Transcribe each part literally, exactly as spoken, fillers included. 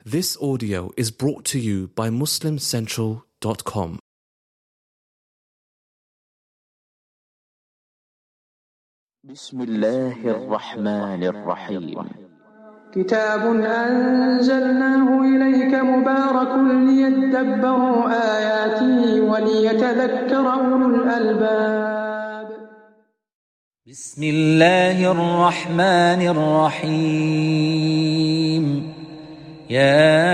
This audio is brought to you by muslim central dot com. بسم الله الرحمن الرحيم. كتاب أنزلناه إليك مبارك ليدبروا آياته وليتذكر أولو الألباب. بسم الله الرحمن الرحيم. يا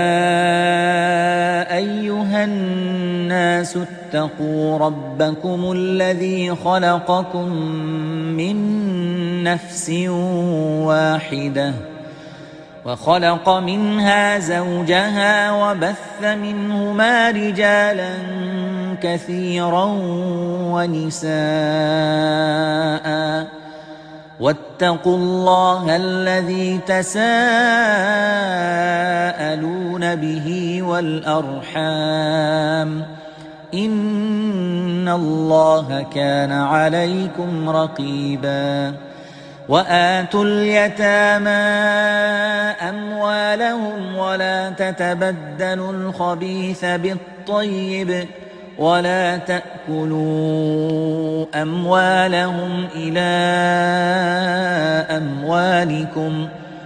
أيها الناس اتقوا ربكم الذي خلقكم من نفس واحدة وخلق منها زوجها وبث منهما رجالا كثيرا ونساء واتقوا الله الذي تساءلون به والأرحام إن الله كان عليكم رقيبا. وآتوا اليتامى أموالهم ولا تتبدلوا الخبيث بالطيب ولا تأكلوا أموالهم إلى أموالكم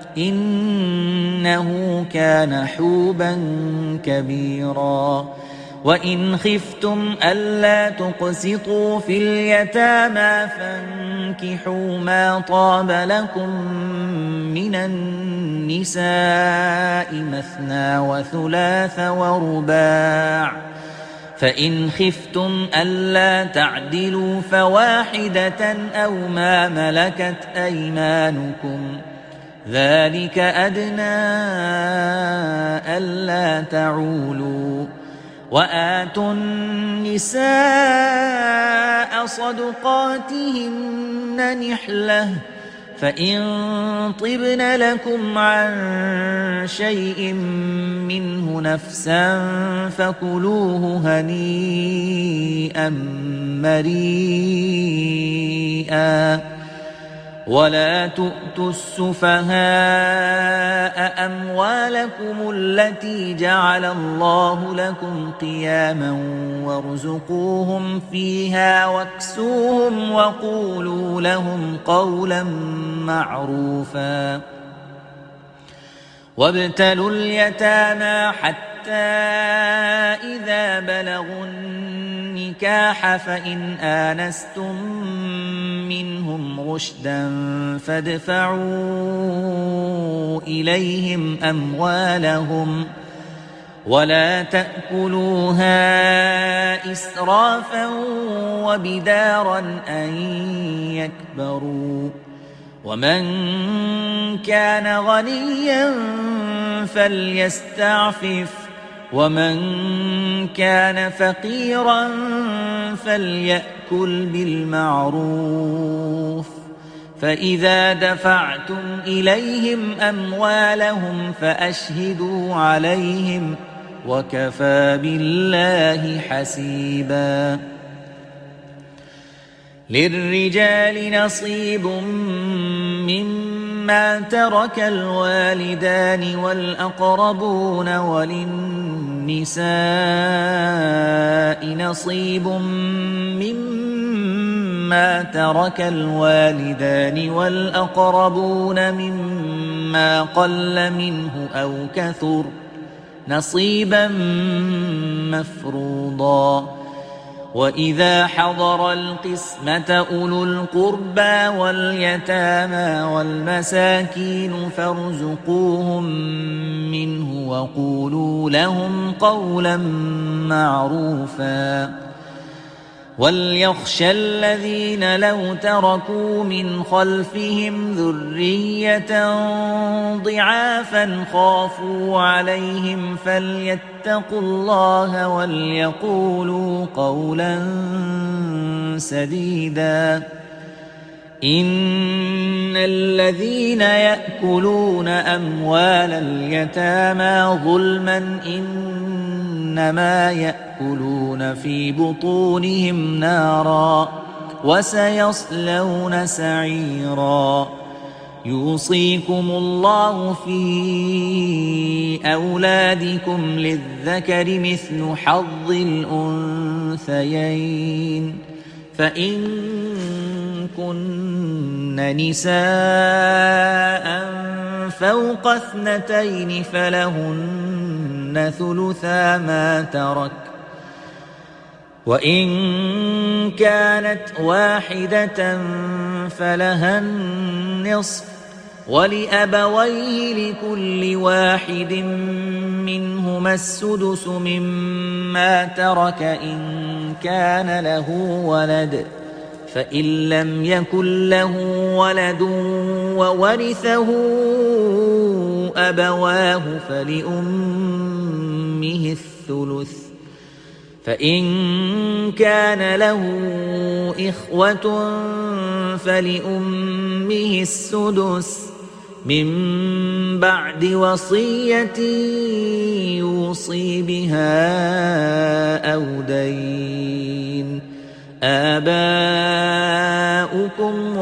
إنه كان حوبا كبيرا. وإن خفتم ألا تقسطوا في اليتامى فانكحوا ما طاب لكم من النساء مثنى وثلاث ورباع، فإن خفتم ألا تعدلوا فواحدة أو ما ملكت أيمانكم ذلك أدنى ألا تعولوا. وآتوا النساء صدقاتهن نحلة فإن طبن لكم عن شيء منه نفسا فكلوه هنيئا مريئا. ولا تؤتوا السفهاء أموالكم التي جعل الله لكم قياما وارزقوهم فيها واكسوهم وقولوا لهم قولا معروفا. وابتلوا اليتامى حتى إذا بلغوا النكاح فإن آنستم منهم رشدا فادفعوا إليهم أموالهم ولا تأكلوها إسرافا وبدارا أن يكبروا. ومن كان غنيا فليستعفف ومن كان فقيرا فليأكل بالمعروف. فإذا دفعتم إليهم أموالهم فأشهدوا عليهم وكفى بالله حسيبا. للرجال نصيب مما ترك الوالدان والأقربون وللنساء نصيب مما ترك الوالدان والأقربون مما قل منه أو كثر نصيبا مفروضا. وإذا حضر القسمة أولو القربى واليتامى والمساكين فارزقوهم منه وقولوا لهم قولا معروفا. وليخشى الذين لو تركوا من خلفهم ذرية ضعافا خافوا عليهم فليتقوا الله وليقولوا قولا سديدا. إن الذين يأكلون أموال اليتامى ظلما إنما يأكلون في بطونهم نارا وسيصلون سعيرا. يوصيكم الله في أولادكم للذكر مثل حظ الأنثيين فإن كن نساء فوق اثنتين فلهن ثلثا ما ترك وإن كانت واحدة فلها النصف ولأبويه لكل واحد منهما السدس مما ترك إن كان له ولد فإن لم يكن له ولد وورثه أبواه فلأمه الثلث فإن كان له إخوة فلأمه السدس من بعد وصية يوصي بها أو دين آباؤكم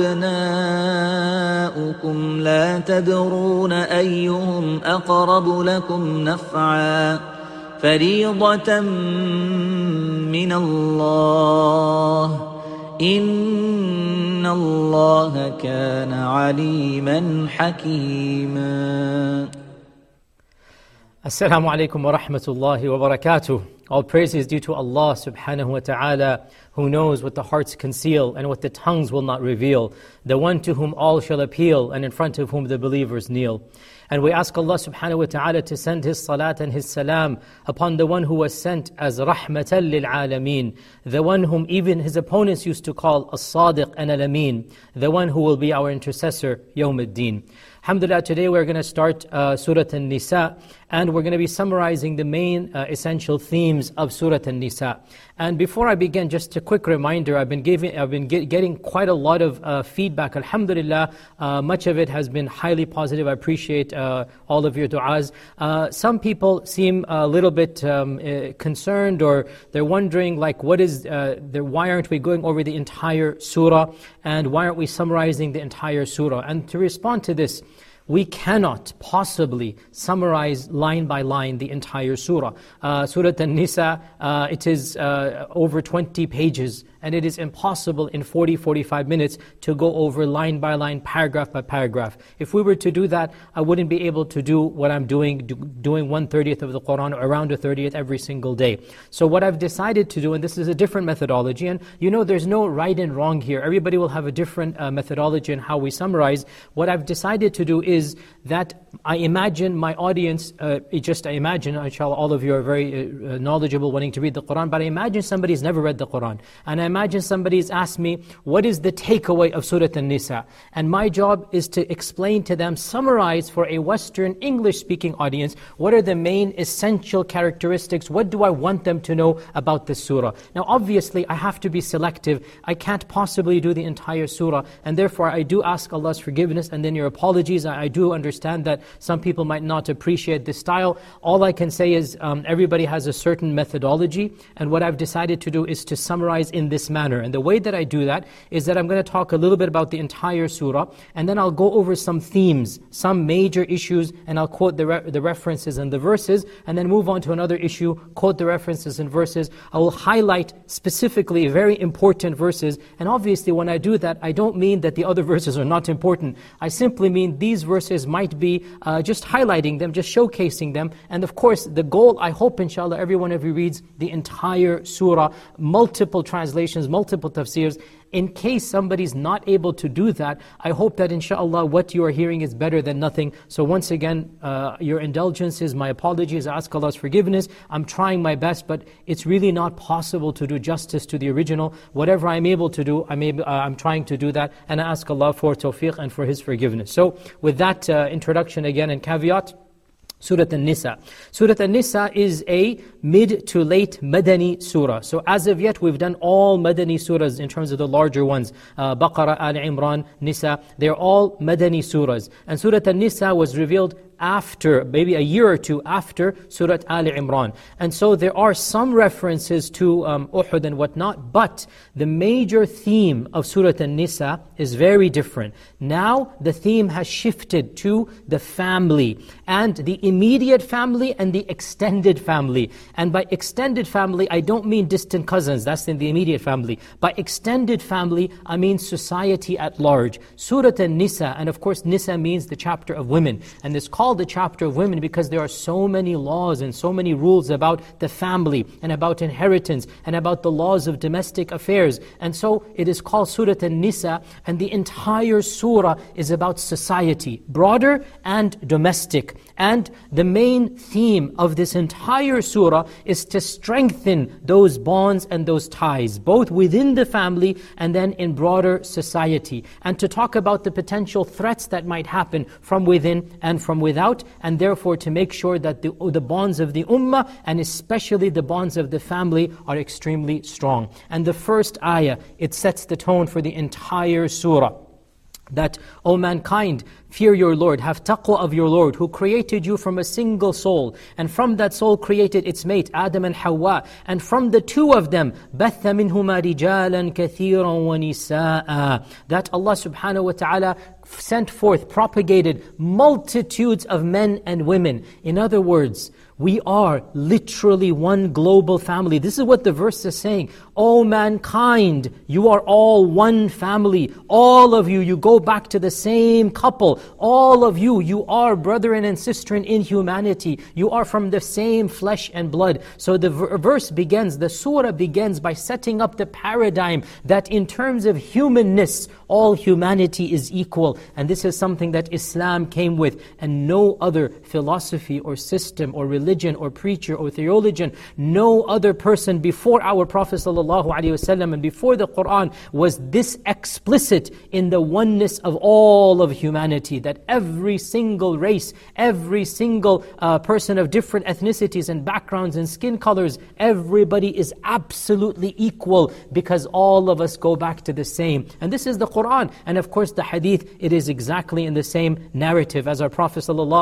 وأبناؤكم لا تدرون أيهم أقرب لكم نفعا فريضة من الله إن الله كان عليما حكيما. Assalamu alaikum wa rahmatullahi wa barakatuh. All praise is due to Allah subhanahu wa ta'ala, who knows what the hearts conceal and what the tongues will not reveal, the one to whom all shall appeal and in front of whom the believers kneel. And we ask Allah subhanahu wa ta'ala to send His salat and His salam upon the one who was sent as rahmatan lil alameen, the one whom even His opponents used to call as-sadiq and al-amin, the one who will be our intercessor yawm ad-din. Alhamdulillah, today we're going to start uh, Surah An-Nisa, and we're going to be summarizing the main uh, essential themes of Surah An-Nisa. And before I begin, just a quick reminder, I've been giving, I've been get, getting quite a lot of uh, feedback. Alhamdulillah, uh, much of it has been highly positive. I appreciate uh, all of your du'as. Uh, some people seem a little bit um, uh, concerned, or they're wondering, like, what is, uh, the, why aren't we going over the entire surah, and why aren't we summarizing the entire surah? And to respond to this, we cannot possibly summarize line by line the entire surah. Uh, surah An-Nisa, uh, it is uh, over twenty pages, and it is impossible in forty to forty-five minutes to go over line by line, paragraph by paragraph. If we were to do that, I wouldn't be able to do what I'm doing, do, doing one thirtieth of the Qur'an, or around a thirtieth every single day. So what I've decided to do, and this is a different methodology, and you know there's no right and wrong here. Everybody will have a different uh, methodology in how we summarize. What I've decided to do is is that I imagine my audience, uh, just I imagine, inshallah, all of you are very uh, knowledgeable, wanting to read the Qur'an, but I imagine somebody's never read the Qur'an. And I imagine somebody's asked me, what is the takeaway of Surah An-Nisa? And my job is to explain to them, summarize for a Western English-speaking audience, what are the main essential characteristics, what do I want them to know about this surah? Now obviously I have to be selective. I can't possibly do the entire surah, and therefore I do ask Allah's forgiveness and then your apologies. I I do understand that some people might not appreciate this style. All I can say is um, everybody has a certain methodology, and what I've decided to do is to summarize in this manner. And the way that I do that is that I'm going to talk a little bit about the entire surah, and then I'll go over some themes, some major issues, and I'll quote the, re the references and the verses, and then move on to another issue, quote the references and verses. I will highlight specifically very important verses, and obviously when I do that, I don't mean that the other verses are not important. I simply mean these verses might be uh, just highlighting them, just showcasing them. And of course, the goal, I hope inshallah, every one of you reads the entire surah, multiple translations, multiple tafsirs. In case somebody's not able to do that, I hope that inshallah what you are hearing is better than nothing. So once again, uh, your indulgences, my apologies, I ask Allah's forgiveness. I'm trying my best, but it's really not possible to do justice to the original. Whatever I'm able to do, I'm, able, uh, I'm trying to do that, and I ask Allah for tawfiq and for His forgiveness. So with that uh, introduction again and caveat, Surah An-Nisa. Surah An-Nisa is a mid to late Madani surah. So as of yet, we've done all Madani surahs in terms of the larger ones. Uh, Baqarah, Al Imran, Nisa, they're all Madani surahs. And Surah An-Nisa was revealed after, maybe a year or two after Surah Al Imran. And so there are some references to um, Uhud and whatnot, but the major theme of Surah An-Nisa is very different. Now the theme has shifted to the family, and the immediate family and the extended family. And by extended family, I don't mean distant cousins, that's in the immediate family. By extended family, I mean society at large. Surah An-Nisa, and of course Nisa means the chapter of women. And it's called the chapter of women because there are so many laws and so many rules about the family and about inheritance and about the laws of domestic affairs. And so it is called Surah An-Nisa, and the entire surah is about society, broader and domestic. And the main theme of this entire surah is to strengthen those bonds and those ties, both within the family and then in broader society, and to talk about the potential threats that might happen from within and from without, and therefore to make sure that the, the bonds of the ummah, and especially the bonds of the family, are extremely strong. And the first ayah, it sets the tone for the entire surah. That, O mankind, fear your Lord, have taqwa of your Lord, who created you from a single soul, and from that soul created its mate, Adam and Hawa, and from the two of them, بَثَّ مِنْهُمَا رِجَالًا كَثِيرًا وَنِسَاءً. That Allah subhanahu wa ta'ala sent forth, propagated multitudes of men and women. In other words, we are literally one global family. This is what the verse is saying. O mankind, you are all one family. All of you, you go back to the same couple. All of you, you are brethren and sistren in humanity. You are from the same flesh and blood. So the verse begins, the surah begins by setting up the paradigm that in terms of humanness, all humanity is equal. And this is something that Islam came with, and no other philosophy or system or religion or preacher or theologian, no other person before our Prophet ﷺ and before the Qur'an was this explicit in the oneness of all of humanity, that every single race, every single uh, person of different ethnicities and backgrounds and skin colors, everybody is absolutely equal because all of us go back to the same. And this is the Qur'an. And of course the hadith, it is exactly in the same narrative as our Prophet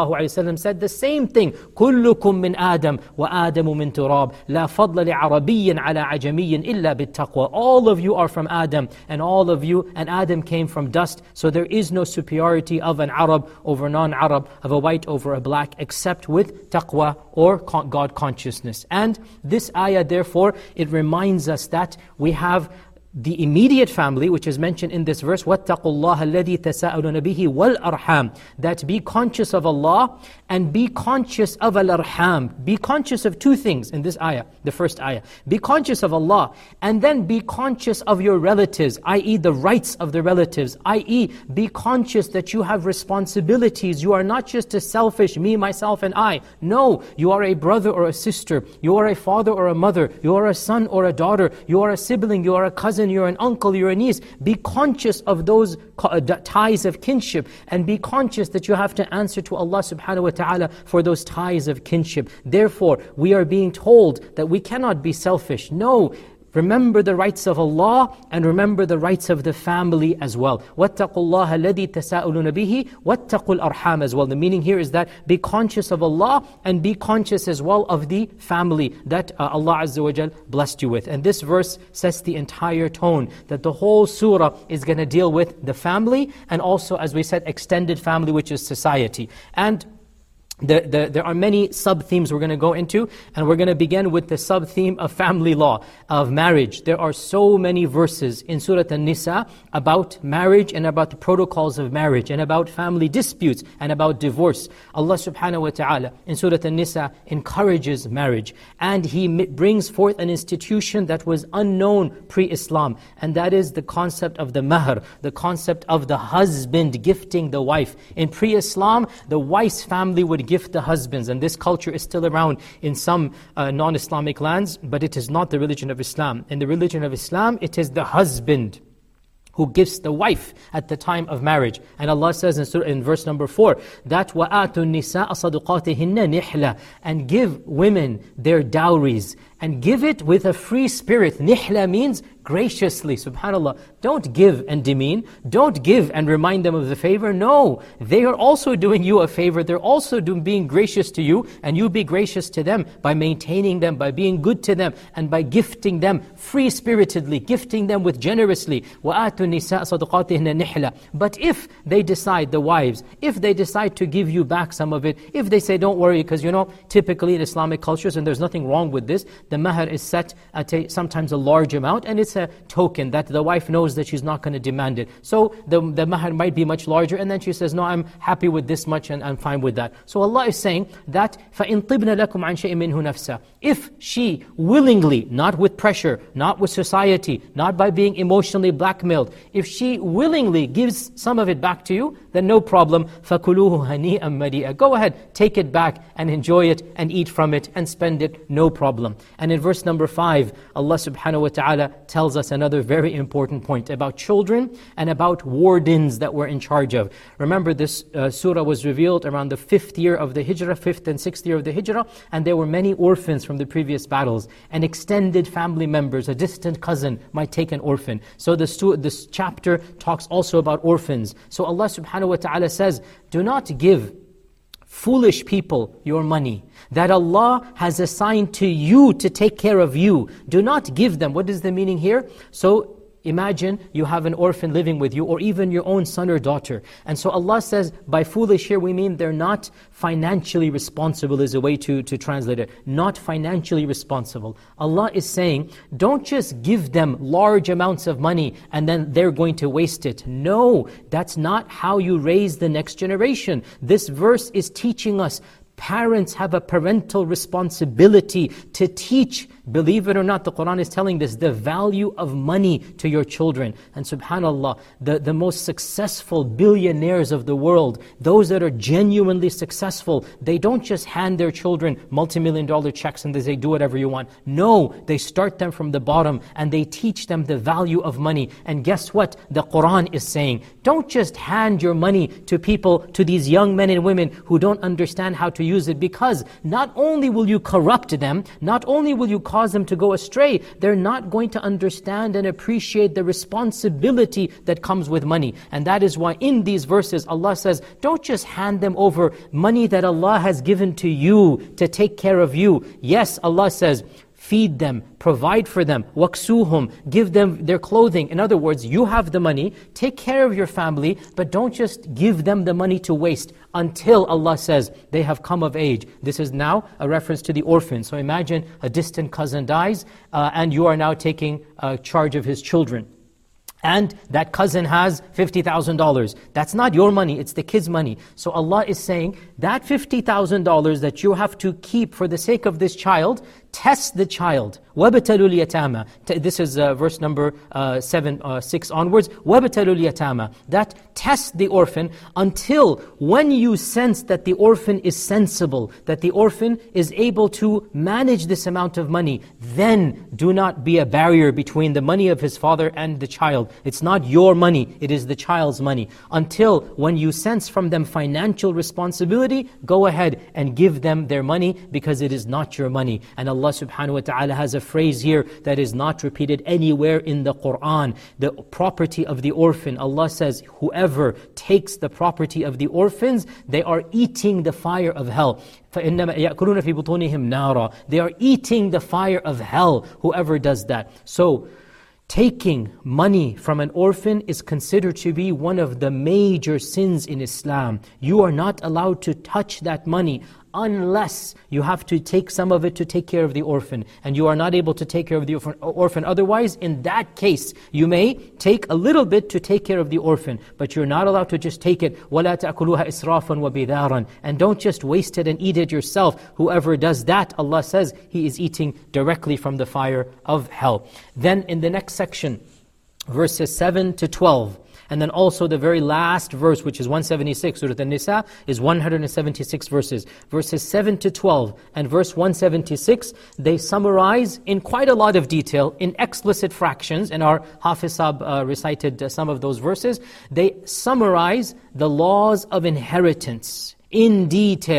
ﷺ said the same thing. كُلُّكُم مِّنْ آدَمَ وَآدَمُ مِنْ تُرَابٍ لَا فَضْلَ لِعَرَبِيٍّ عَلَى عَجَمِيٍّ إِلَّا بِالتَّقْوَى. All of you are from Adam, and all of you, and Adam came from dust. So there is no superiority of an Arab over non-Arab, of a white over a black, except with taqwa or God consciousness. And this ayah, therefore, it reminds us that we have the immediate family, which is mentioned in this verse, وَاتَّقُوا اللَّهَ الَّذِي تَسَاءَلُونَ بِهِ وَالْأَرْحَامِ. That be conscious of Allah and be conscious of al-arham. Be conscious of two things in this ayah, the first ayah. Be conscious of Allah, and then be conscious of your relatives, that is the rights of the relatives, that is be conscious that you have responsibilities. You are not just a selfish me, myself and I. No, you are a brother or a sister. You are a father or a mother. You are a son or a daughter. You are a sibling. You are a cousin. You're an uncle, you're a niece. Be conscious of those ties of kinship, and be conscious that you have to answer to Allah subhanahu wa ta'ala for those ties of kinship. Therefore, we are being told that we cannot be selfish. No, remember the rights of Allah and remember the rights of the family as well. وَاتَّقُوا اللَّهَ الَّذِي تَسَاءُلُونَ بِهِ وَاتَّقُوا الْأَرْحَامَ as well. The meaning here is that be conscious of Allah and be conscious as well of the family that uh, Allah Azza wa Jal blessed you with. And this verse sets the entire tone that the whole surah is going to deal with the family, and also, as we said, extended family, which is society. And The, the, there are many sub-themes we're going to go into, and we're going to begin with the sub-theme of family law, of marriage. There are so many verses in Surah An-Nisa about marriage and about the protocols of marriage and about family disputes and about divorce. Allah subhanahu wa ta'ala in Surah An-Nisa encourages marriage, and He brings forth an institution that was unknown pre-Islam, and that is the concept of the mahr, the concept of the husband gifting the wife. In pre-Islam, the wife's family would gift the husbands, and this culture is still around in some uh, non-Islamic lands, but it is not the religion of Islam. In the religion of Islam, it is the husband who gifts the wife at the time of marriage. And Allah says in, surah, in verse number four, that وَآتُوا النِّسَاءَ صَدُقَاتِهِنَّ نِحْلَةً, and give women their dowries. and give it with a free spirit. Nihla means graciously, subhanAllah. Don't give and demean. Don't give and remind them of the favor. No, they are also doing you a favor. They're also doing, being gracious to you, and you be gracious to them by maintaining them, by being good to them, and by gifting them free-spiritedly, gifting them with generously. وَآتُوا النِّسَاءَ صَدُقَاتِهِنَّ نِحْلًا. But if they decide, the wives, if they decide to give you back some of it, if they say, don't worry, because you know, typically in Islamic cultures, and there's nothing wrong with this, the mahar is set at a, sometimes a large amount, and it's a token that the wife knows that she's not going to demand it. So the, the mahar might be much larger, and then she says, no, I'm happy with this much and I'm fine with that. So Allah is saying that فَإِن طِبْنَ لَكُمْ عَنْ شَيْءٍ مِّنْهُ نَفْسًا. If she willingly, not with pressure, not with society, not by being emotionally blackmailed, if she willingly gives some of it back to you, then no problem. فَكُلُوهُ هَنِيئًا مَرِيئًا. Go ahead, take it back and enjoy it and eat from it and spend it, no problem. And in verse number five, Allah subhanahu wa ta'ala tells us another very important point about children and about wardens that we're in charge of. Remember, this uh, surah was revealed around the fifth year of the Hijrah, fifth and sixth year of the Hijrah, and there were many orphans from the previous battles, and extended family members, a distant cousin might take an orphan. So this, this chapter talks also about orphans. So Allah subhanahu wa ta'ala says, do not give foolish people your money that Allah has assigned to you to take care of you. Do not give them. What is the meaning here? So imagine you have an orphan living with you, or even your own son or daughter. And so Allah says, by foolish here we mean they're not financially responsible, is a way to, to translate it. Not financially responsible. Allah is saying, don't just give them large amounts of money and then they're going to waste it. No, that's not how you raise the next generation. This verse is teaching us parents have a parental responsibility to teach, believe it or not, the Qur'an is telling this, the value of money to your children. And subhanAllah, the, the most successful billionaires of the world, those that are genuinely successful, they don't just hand their children multi-million dollar checks and they say, do whatever you want. No, they start them from the bottom and they teach them the value of money. And guess what? The Qur'an is saying, don't just hand your money to people, to these young men and women who don't understand how to use it, because not only will you corrupt them, not only will you cause them to go astray, they're not going to understand and appreciate the responsibility that comes with money. And that is why in these verses Allah says, don't just hand them over money that Allah has given to you to take care of you. Yes, Allah says, feed them, provide for them, waksuhum, give them their clothing. In other words, you have the money, take care of your family, but don't just give them the money to waste until Allah says they have come of age. This is now a reference to the orphan. So imagine a distant cousin dies uh, and you are now taking uh, charge of his children. And that cousin has fifty thousand dollars. That's not your money, it's the kid's money. So Allah is saying, that fifty thousand dollars that you have to keep for the sake of this child, test the child. وَابْتَلُوا الْيَتَامَى. This is uh, verse number uh, seven, uh, six onwards. وَابْتَلُوا الْيَتَامَى. That test the orphan until when you sense that the orphan is sensible, that the orphan is able to manage this amount of money, then do not be a barrier between the money of his father and the child. It's not your money, it is the child's money. Until when you sense from them financial responsibility, go ahead and give them their money, because it is not your money. And Allah subhanahu wa ta'ala has a phrase here that is not repeated anywhere in the Qur'an. The property of the orphan, Allah says, whoever takes the property of the orphans, they are eating the fire of hell. فَإِنَّمَا يَأْكُلُونَ فِي بُطُونِهِمْ نَارًا. They are eating the fire of hell, whoever does that. So, taking money from an orphan is considered to be one of the major sins in Islam. You are not allowed to touch that money unless you have to take some of it to take care of the orphan. And you are not able to take care of the orphan. Otherwise, in that case, you may take a little bit to take care of the orphan. But you're not allowed to just take it. وَلَا تَأْكُلُوهَا إِسْرَافًا وَبِدَارًا. And don't just waste it and eat it yourself. Whoever does that, Allah says, he is eating directly from the fire of hell. Then in the next section, verses seven to twelve, and then also the very last verse, which is one seventy-six, Surah An-Nisa, is one hundred seventy-six verses. Verses seven to twelve and verse one seventy-six, they summarize in quite a lot of detail, in explicit fractions, and our Hafiz Sahib uh, recited uh, some of those verses. They summarize the laws of inheritance in detail.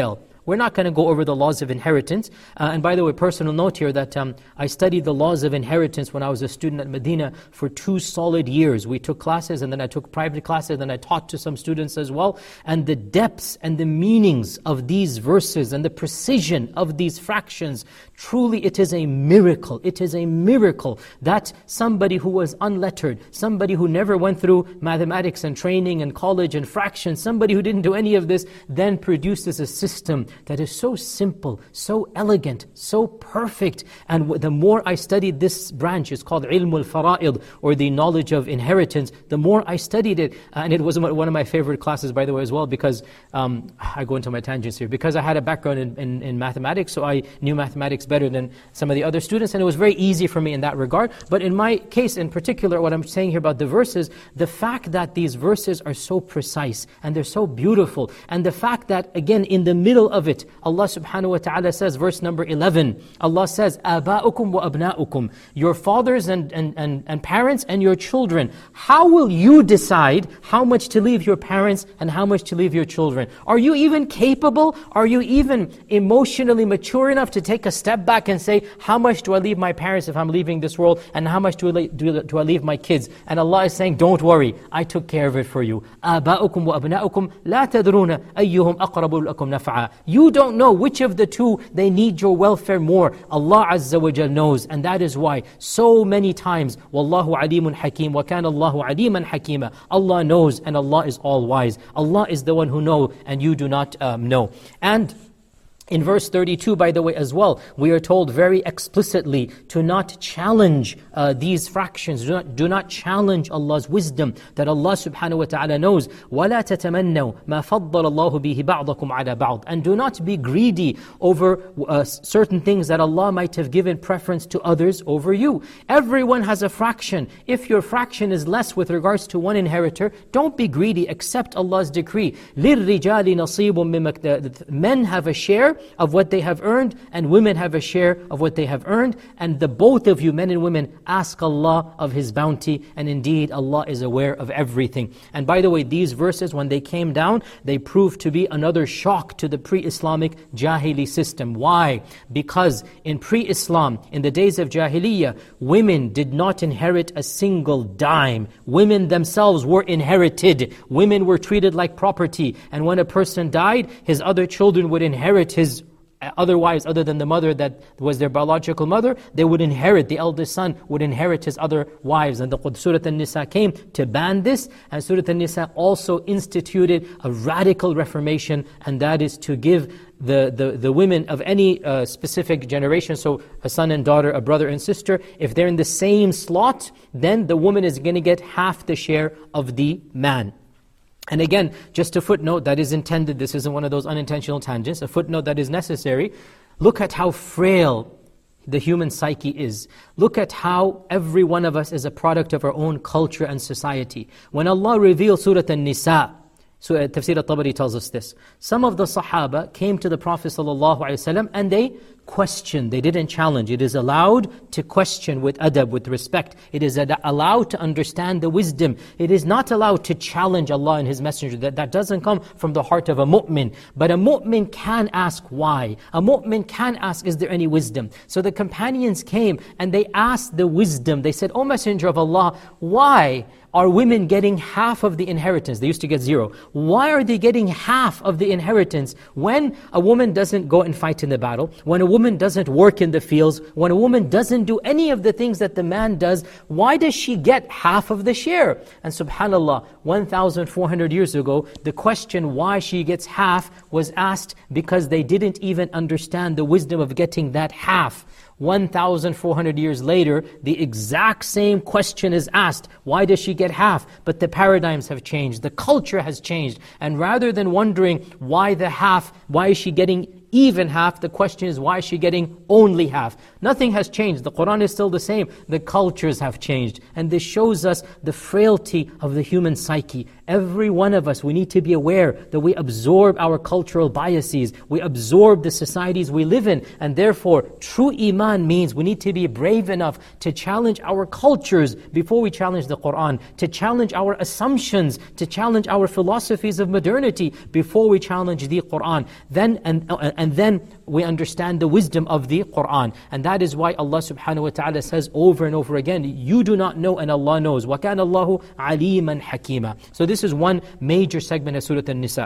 We're not going to go over the laws of inheritance. Uh, and by the way, personal note here that um, I studied the laws of inheritance when I was a student at Medina for two solid years. We took classes, and then I took private classes, and I taught to some students as well. And the depths and the meanings of these verses and the precision of these fractions, truly it is a miracle. It is a miracle that somebody who was unlettered, somebody who never went through mathematics and training and college and fractions, somebody who didn't do any of this, then produces a system that is so simple, so elegant, so perfect. And the more I studied this branch, it's called Ilm al-Fara'id, or the knowledge of inheritance, the more I studied it, and it was one of my favorite classes, by the way, as well, because um, I go into my tangents here, because I had a background in, in, in mathematics, so I knew mathematics better than some of the other students, and it was very easy for me in that regard. But in my case in particular, what I'm saying here about the verses, the fact that these verses are so precise, and they're so beautiful, and the fact that, again, in the middle of it, Allah subhanahu wa ta'ala says, verse number eleven, Allah says, آباؤكم وأبناؤكم, your fathers and, and, and, and parents and your children. How will you decide how much to leave your parents and how much to leave your children? Are you even capable? Are you even emotionally mature enough to take a step back and say, how much do I leave my parents if I'm leaving this world, and how much do I, do, do I leave my kids? And Allah is saying, don't worry, I took care of it for you. آباؤكم وأبناؤكم لا تدرون أيهم أقرب لكم نفعا. You don't know which of the two they need your welfare more. Allah Azza wa Jal knows, and that is why so many times, Wallahu alimun hakim, wa kana Allahu aliman hakima. Allah knows, and Allah is all wise. Allah is the one who knows, and you do not um, know. And in verse thirty-two, by the way, as well, we are told very explicitly to not challenge uh, these fractions. Do not, do not challenge Allah's wisdom that Allah subhanahu wa ta'ala knows. وَلَا تَتَمَنَّوْا مَا فَضَّلَ اللَّهُ بِهِ بَعْضَكُمْ عَلَى بَعْضٍ. And do not be greedy over uh, certain things that Allah might have given preference to others over you. Everyone has a fraction. If your fraction is less with regards to one inheritor, don't be greedy, accept Allah's decree. لِلرِّجَالِ نَصِيبٌ مِّمَّا. Men have a share of what they have earned, and women have a share of what they have earned, and the both of you, men and women, ask Allah of His bounty, and indeed Allah is aware of everything. And by the way, these verses, when they came down, they proved to be another shock to the pre-Islamic Jahili system. Why? Because in pre-Islam, in the days of Jahiliyyah, women did not inherit a single dime. Women themselves were inherited. Women were treated like property, and when a person died, his other children would inherit his other wives other than the mother that was their biological mother. They would inherit, the eldest son would inherit his other wives. And the Surah An-Nisa came to ban this, and Surah An-Nisa also instituted a radical reformation, and that is to give the, the, the women of any uh, specific generation, so a son and daughter, a brother and sister, if they're in the same slot, then the woman is going to get half the share of the man. And again, just a footnote that is intended, this isn't one of those unintentional tangents, a footnote that is necessary. Look at how frail the human psyche is. Look at how every one of us is a product of our own culture and society. When Allah revealed Surah An-Nisa, so Tafsir al-Tabari tells us this. Some of the Sahaba came to the Prophet ﷺ and they questioned, they didn't challenge. It is allowed to question with adab, with respect. It is allowed to understand the wisdom. It is not allowed to challenge Allah and His Messenger. That, that doesn't come from the heart of a mu'min. But a mu'min can ask why. A mu'min can ask, is there any wisdom? So the companions came and they asked the wisdom. They said, O Messenger of Allah, why are women getting half of the inheritance? They used to get zero. Why are they getting half of the inheritance when a woman doesn't go and fight in the battle, when a woman doesn't work in the fields, when a woman doesn't do any of the things that the man does? Why does she get half of the share? And subhanAllah, one thousand four hundred years ago, the question why she gets half was asked because they didn't even understand the wisdom of getting that half. one thousand four hundred years later, the exact same question is asked. Why does she get half? But the paradigms have changed. The culture has changed. And rather than wondering why the half, why is she getting even half, the question is, why is she getting only half? Nothing has changed. The Qur'an is still the same. The cultures have changed. And this shows us the frailty of the human psyche. every one of us, we need to be aware that we absorb our cultural biases, we absorb the societies we live in, and therefore true iman means we need to be brave enough to challenge our cultures before we challenge the Qur'an, to challenge our assumptions, to challenge our philosophies of modernity before we challenge the Qur'an. Then and, and then we understand the wisdom of the Qur'an. And that is why Allah subhanahu wa ta'ala says over and over again, you do not know and Allah knows. وَكَانَ اللَّهُ عَلِيمًا حَكِيمًا. So this is one major segment of Surah An-Nisa.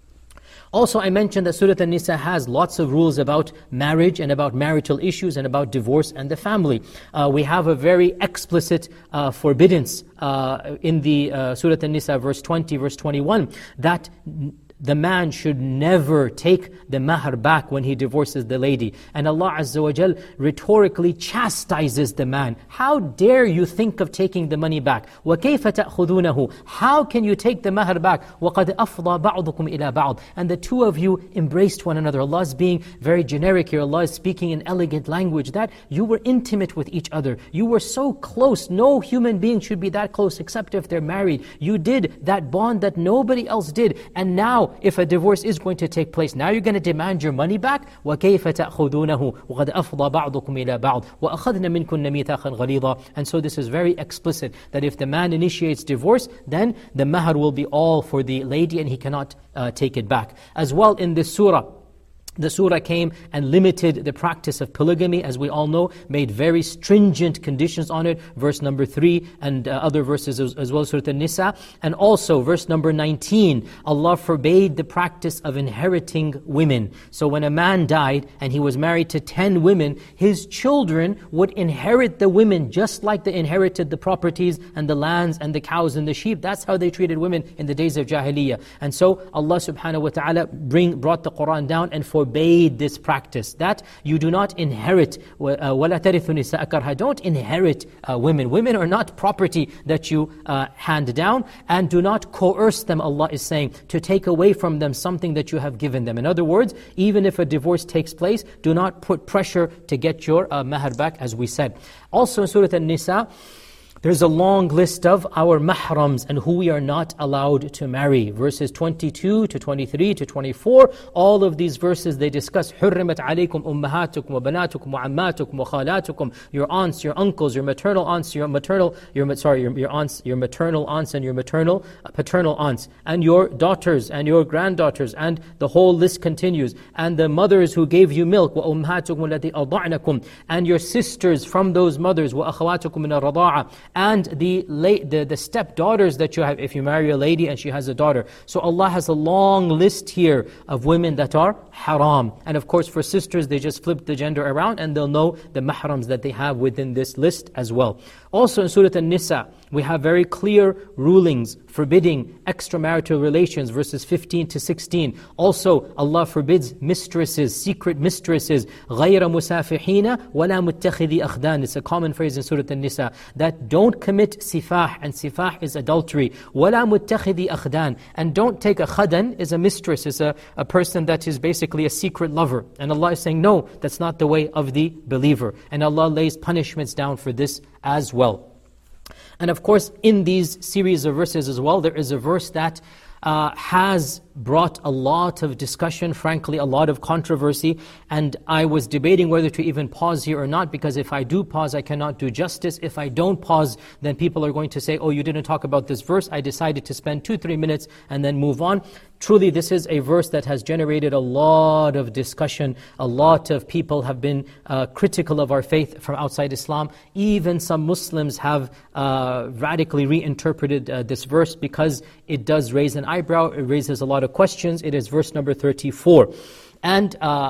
Also, I mentioned that Surah An-Nisa has lots of rules about marriage and about marital issues and about divorce and the family. Uh, we have a very explicit uh, forbiddance uh, in the uh, Surah An-Nisa, verse twenty, verse twenty-one, that the man should never take the mahr back when he divorces the lady. And Allah Azza wa Jal rhetorically chastises the man. How dare you think of taking the money back? وَكَيْفَ تَأْخُذُونَهُ? How can you take the mahr back? وَقَدْ أَفْضَى بَعْضُكُمْ إِلَى بَعْضٍ. And the two of you embraced one another. Allah is being very generic here. Allah is speaking in elegant language that you were intimate with each other. You were so close. No human being should be that close except if they're married. You did that bond that nobody else did. And now, if a divorce is going to take place, now you're going to demand your money back? وَكَيْفَ تَأْخُذُونَهُ وَقَدْ أَفْضَى بَعْضُكُمْ إِلَى بَعْضٍ وَأَخَذْنَ مِنْكُنَّ مِيثَاقًا غَلِيظًا. And so this is very explicit, that if the man initiates divorce, then the mahr will be all for the lady and he cannot uh, take it back. As well in this surah, the surah came and limited the practice of polygamy, as we all know, made very stringent conditions on it. Verse number three and uh, other verses as, as well, Surah An-Nisa. And also verse number nineteen, Allah forbade the practice of inheriting women. So when a man died and he was married to ten women, his children would inherit the women just like they inherited the properties and the lands and the cows and the sheep. That's how they treated women in the days of Jahiliyyah. And so Allah subhanahu wa ta'ala bring, brought the Qur'an down and forbade Forbade this practice, that you do not inherit, وَلَا تَرِثُ نِسَاءَ كَرْهًا. Don't inherit uh, women. Women are not property that you uh, hand down, and do not coerce them, Allah is saying, to take away from them something that you have given them. In other words, even if a divorce takes place, do not put pressure to get your uh, mahr back, as we said. Also in Surah An-Nisa, there's a long list of our mahrams and who we are not allowed to marry. Verses twenty-two to twenty-three to twenty-four, all of these verses, they discuss حُرِّمَتْ عَلَيْكُمْ أُمَّهَاتُكُمْ وَبَنَاتُكُمْ وَعَمَّاتُكُمْ وَخَالَاتُكُمْ. Your aunts, your uncles, your maternal aunts, your maternal, your sorry, your, your aunts, your maternal aunts and your maternal, uh, paternal aunts, and your daughters and your granddaughters, and the whole list continues. And the mothers who gave you milk, وَأُمَّهَاتُكُمْ الَّتِي أَرْضَعْنَكُمْ, and your sisters from those mothers, وَأَخَوَاتُكُمْ مِنَ الرَّضَاعَةِ, and the, la- the the stepdaughters that you have, if you marry a lady and she has a daughter. So Allah has a long list here of women that are haram. And of course for sisters, they just flip the gender around and they'll know the mahrams that they have within this list as well. Also in Surah An-Nisa, we have very clear rulings forbidding extramarital relations, verses fifteen to sixteen. Also, Allah forbids mistresses, secret mistresses, غَيْرَ مُسَافِحِينَ وَلَا مُتَّخِذِي أَخْدَانِ. It's a common phrase in Surah An-Nisa, that don't commit sifah, and sifah is adultery. وَلَا مُتَّخِذِي أَخْدَانِ. And don't take a khadan, is a mistress, is a, a person that is basically a secret lover. And Allah is saying, no, that's not the way of the believer. And Allah lays punishments down for this as well. And of course, in these series of verses as well, there is a verse that uh, has brought a lot of discussion, frankly, a lot of controversy. And I was debating whether to even pause here or not, because if I do pause, I cannot do justice. If I don't pause, then people are going to say, oh, you didn't talk about this verse. I decided to spend two, three minutes and then move on. Truly, this is a verse that has generated a lot of discussion. A lot of people have been uh, critical of our faith from outside Islam. Even some Muslims have uh, radically reinterpreted uh, this verse, because it does raise an eyebrow. It raises a lot of questions. It is verse number thirty-four. And uh,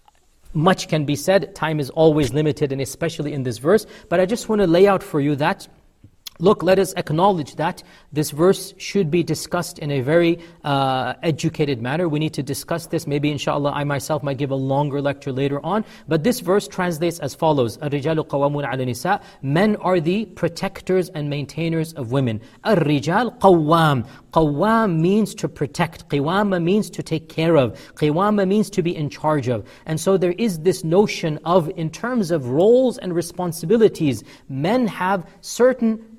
much can be said. Time is always limited, and especially in this verse. But I just want to lay out for you that, look, let us acknowledge that this verse should be discussed in a very uh, educated manner. We need to discuss this. Maybe inshallah I myself might give a longer lecture later on. But this verse translates as follows. الرِّجَالُ قَوَّامُونَ عَلَى النِّسَاءِ. Men are the protectors and maintainers of women. الرِّجَال قَوَّام. Qawwam means to protect. Qiwama means to take care of. Qiwama means to be in charge of. And so there is this notion of, in terms of roles and responsibilities, men have certain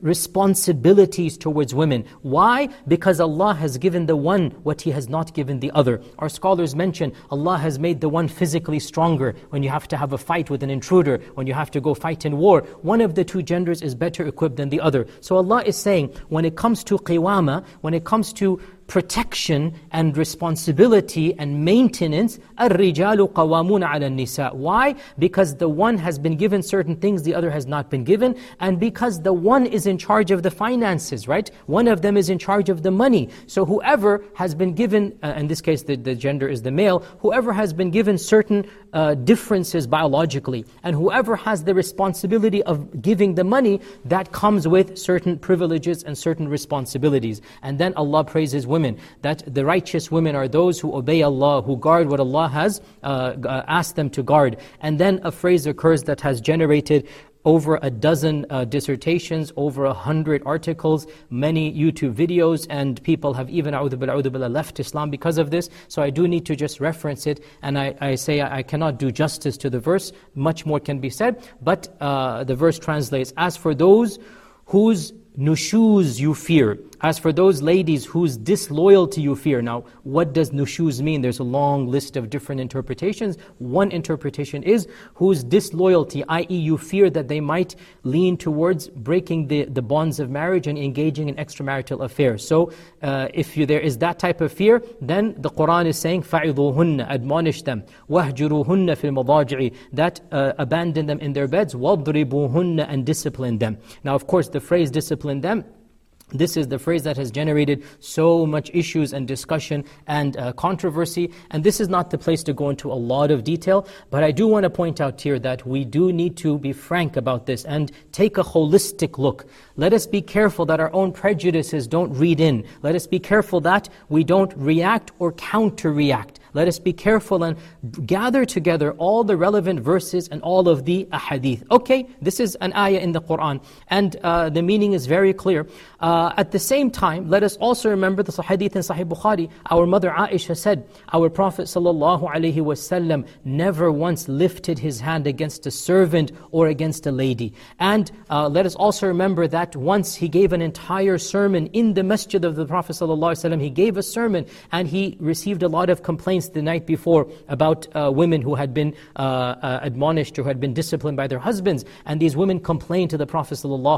responsibilities towards women. Why? Because Allah has given the one what He has not given the other. Our scholars mention Allah has made the one physically stronger when you have to have a fight with an intruder, when you have to go fight in war. One of the two genders is better equipped than the other. So Allah is saying, when it comes to qiwama, when it comes to protection and responsibility and maintenance, الرِّجَالُ قَوَامُونَ عَلَى النِّسَاءِ. Why? Because the one has been given certain things the other has not been given, and because the one is in charge of the finances, right? One of them is in charge of the money. So whoever has been given, uh, in this case the, the gender is the male, whoever has been given certain uh, differences biologically, and whoever has the responsibility of giving the money, that comes with certain privileges and certain responsibilities. And then Allah praises women, that the righteous women are those who obey Allah, who guard what Allah has uh, asked them to guard. And then a phrase occurs that has generated over a dozen uh, dissertations, over a hundred articles, many YouTube videos, and people have even, a'udhu billah, a'udhu billah, left Islam because of this. So I do need to just reference it, and I, I say I, I cannot do justice to the verse. Much more can be said, but uh, the verse translates, as for those whose nushuz you fear, as for those ladies whose disloyalty you fear. Now, what does nushuz mean? There's a long list of different interpretations. One interpretation is whose disloyalty, that is you fear that they might lean towards breaking the, the bonds of marriage and engaging in extramarital affairs. So, uh, if you, there is that type of fear, then the Qur'an is saying, فَعِظُوهُنَّ, admonish them, وَهْجُرُوهُنَّ فِي الْمَضَاجِعِ, that uh, abandon them in their beds, وَاضْرِبُوهُنَّ, and discipline them. Now, of course, the phrase discipline them, this is the phrase that has generated so much issues and discussion and uh, controversy. And this is not the place to go into a lot of detail. But I do want to point out here that we do need to be frank about this and take a holistic look. Let us be careful that our own prejudices don't read in. Let us be careful that we don't react or counter-react. Let us be careful and gather together all the relevant verses and all of the ahadith. Okay, this is an ayah in the Qur'an, and uh, the meaning is very clear. Uh, at the same time, let us also remember the hadith in Sahih Bukhari. Our mother Aisha said, our Prophet sallallahu alaihi wasallam never once lifted his hand against a servant or against a lady. And uh, let us also remember that once he gave an entire sermon in the masjid of the Prophet sallallahu alaihi wasallam. He gave a sermon and he received a lot of complaints the night before about uh, women who had been uh, uh, admonished or had been disciplined by their husbands, and these women complained to the Prophet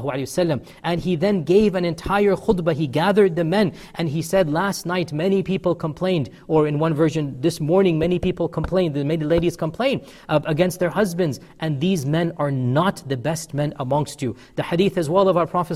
ﷺ, and he then gave an entire khutbah. He gathered the men and he said, last night many people complained, or in one version, this morning many people complained, many ladies complained uh, against their husbands, and these men are not the best men amongst you. The hadith as well of our Prophet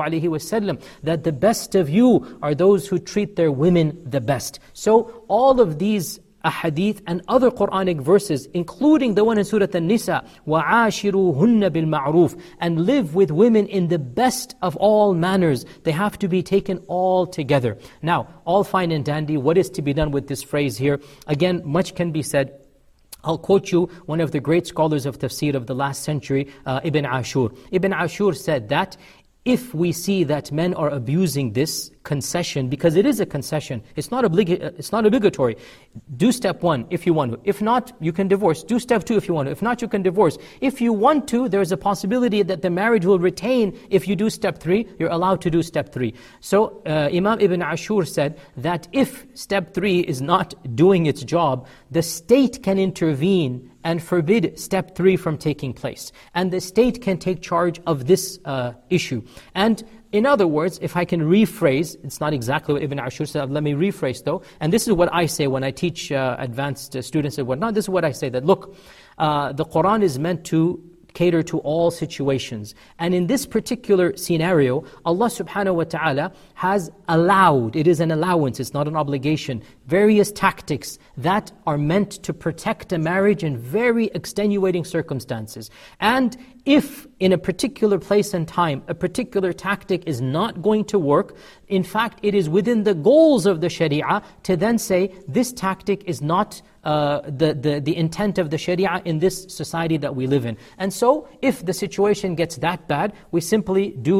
ﷺ, that the best of you are those who treat their women the best. So all of these ahadith and other Quranic verses, including the one in Surah An-Nisa, وَعَاشِرُوهُنَّ بِالْمَعْرُوفِ, and live with women in the best of all manners. They have to be taken all together. Now, all fine and dandy, what is to be done with this phrase here? Again, much can be said. I'll quote you one of the great scholars of tafsir of the last century, uh, Ibn Ashur. Ibn Ashur said that if we see that men are abusing this concession, because it is a concession, it's not oblig- it's not obligatory. Do step one if you want to. If not, you can divorce. Do step two if you want to. If not, you can divorce. If you want to, there's a possibility that the marriage will retain. If you do step three, you're allowed to do step three. So uh, Imam Ibn Ashur said that if step three is not doing its job, the state can intervene and forbid step three from taking place. And the state can take charge of this uh, issue. And in other words, if I can rephrase, it's not exactly what Ibn Ashur said, let me rephrase though, and this is what I say when I teach uh, advanced uh, students and whatnot, this is what I say, that look, uh, the Qur'an is meant to cater to all situations. And in this particular scenario, Allah subhanahu wa ta'ala has allowed, it is an allowance, it's not an obligation, various tactics that are meant to protect a marriage in very extenuating circumstances. And if in a particular place and time, a particular tactic is not going to work, in fact, it is within the goals of the Sharia to then say, this tactic is not uh, the, the, the intent of the Sharia in this society that we live in. And so, if the situation gets that bad, we simply do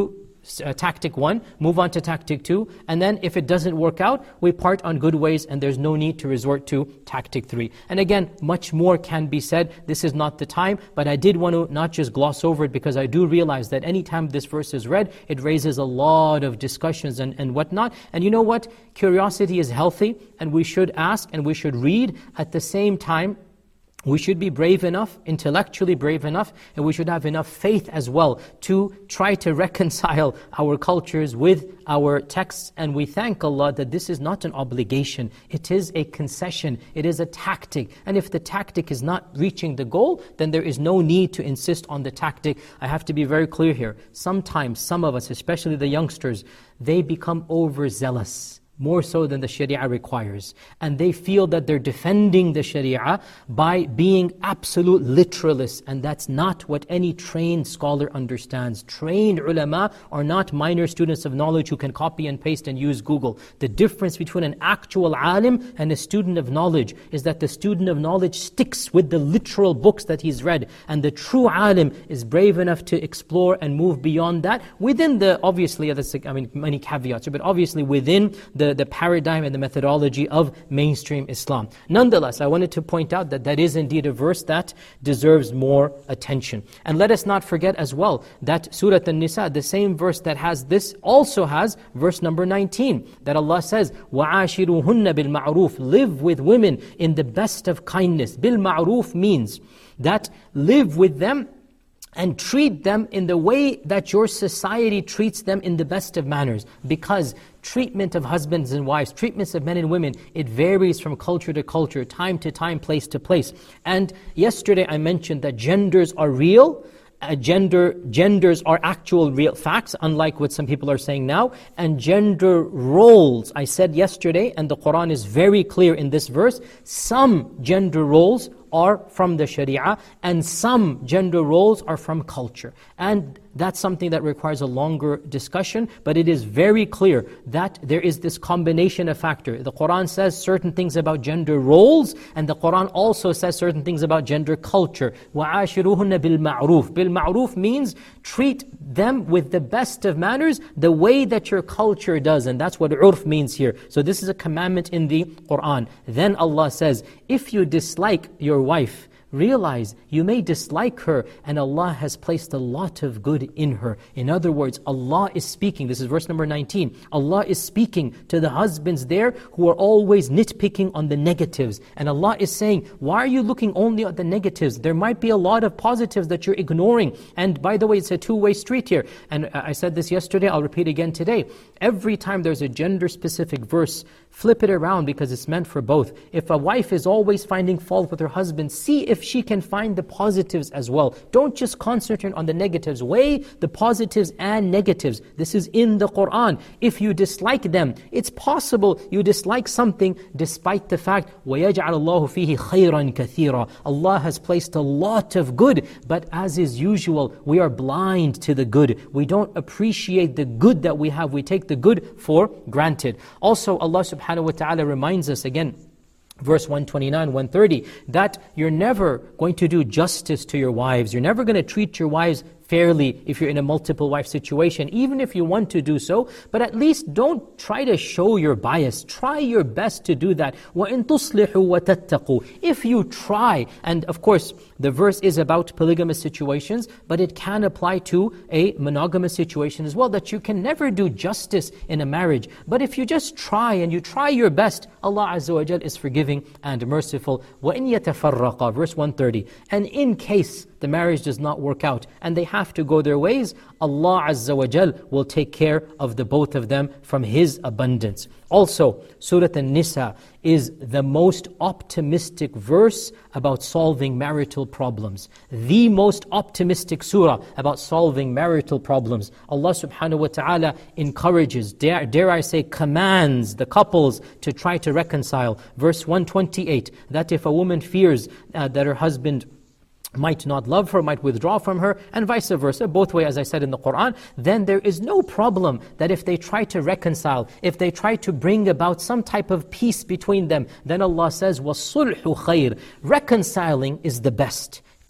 uh, tactic one, move on to tactic two, and then if it doesn't work out, we part on good ways and there's no need to resort to tactic three. And again, much more can be said. This is not the time, but I did want to not just gloss over it because I do realize that anytime this verse is read, it raises a lot of discussions and, and whatnot. And you know what? Curiosity is healthy and we should ask and we should read. At the same time, we should be brave enough, intellectually brave enough, and we should have enough faith as well to try to reconcile our cultures with our texts. And we thank Allah that this is not an obligation. It is a concession. It is a tactic. And if the tactic is not reaching the goal, then there is no need to insist on the tactic. I have to be very clear here. Sometimes some of us, especially the youngsters, they become overzealous, more so than the Sharia requires. And they feel that they're defending the Sharia by being absolute literalists. And that's not what any trained scholar understands. Trained ulama are not minor students of knowledge who can copy and paste and use Google. The difference between an actual alim and a student of knowledge is that the student of knowledge sticks with the literal books that he's read. And the true alim is brave enough to explore and move beyond that within the, obviously, that's, I mean, many caveats, but obviously within the The, the paradigm and the methodology of mainstream Islam. Nonetheless, I wanted to point out that that is indeed a verse that deserves more attention. And let us not forget as well that Surah An-Nisa, the same verse that has this, also has verse number nineteen, that Allah says, وَعَاشِرُهُنَّ بِالْمَعْرُوفِ Live with women in the best of kindness. Bil-ma'ruf means that live with them and treat them in the way that your society treats them in the best of manners. Because treatment of husbands and wives, treatments of men and women, it varies from culture to culture, time to time, place to place. And yesterday I mentioned that genders are real. Uh, gender genders are actual real facts, unlike what some people are saying now. And gender roles, I said yesterday, and the Quran is very clear in this verse, some gender roles are from the Sharia and some gender roles are from culture. And that's something that requires a longer discussion, but it is very clear that there is this combination of factors. The Quran says certain things about gender roles, and the Quran also says certain things about gender culture. وَعَاشِرُهُنَّ بِالْمَعْرُوفِ Bil-ma'ruf means treat them with the best of manners, the way that your culture does, and that's what urf means here. So this is a commandment in the Quran. Then Allah says, if you dislike your wife, realize you may dislike her and Allah has placed a lot of good in her. In other words, Allah is speaking. This is verse number nineteen. Allah is speaking to the husbands there who are always nitpicking on the negatives. And Allah is saying, why are you looking only at the negatives? There might be a lot of positives that you're ignoring. And by the way, it's a two-way street here. And I said this yesterday, I'll repeat again today. Every time there's a gender-specific verse, flip it around because it's meant for both. If a wife is always finding fault with her husband, see if she can find the positives as well. Don't just concentrate on the negatives. Weigh the positives and negatives. This is in the Quran. If you dislike them, it's possible you dislike something despite the fact وَيَجْعَلَ اللَّهُ فِيهِ خَيْرًا كَثِيرًا Allah has placed a lot of good, but as is usual, we are blind to the good. We don't appreciate the good that we have. We take the good for granted. Also, Allah subhanahu wa ta'ala reminds us again, verse one twenty-nine, one thirty, that you're never going to do justice to your wives. You're never going to treat your wives fairly if you're in a multiple wife situation, even if you want to do so, but at least don't try to show your bias. Try your best to do that. وَإِن تُصْلِحُوا وَتَتَّقُوا If you try, and of course the verse is about polygamous situations, but it can apply to a monogamous situation as well, that you can never do justice in a marriage. But if you just try and you try your best, Allah Azza wa Jal is forgiving and merciful. وَإِن يَتَفَرَّقَا Verse one thirty. And in case the marriage does not work out and they have to go their ways, Allah Azza wa Jal will take care of the both of them from His abundance. Also, Surah An-Nisa is the most optimistic verse about solving marital problems. The most optimistic surah about solving marital problems. Allah subhanahu wa ta'ala encourages, dare, dare I say, commands the couples to try to reconcile. Verse one twenty-eight, that if a woman fears uh, that her husband might not love her, might withdraw from her, and vice versa, both way as I said in the Quran, then there is no problem that if they try to reconcile, if they try to bring about some type of peace between them, then Allah says, وَالصُّلْحُ خَيْرٌ Reconciling is the best.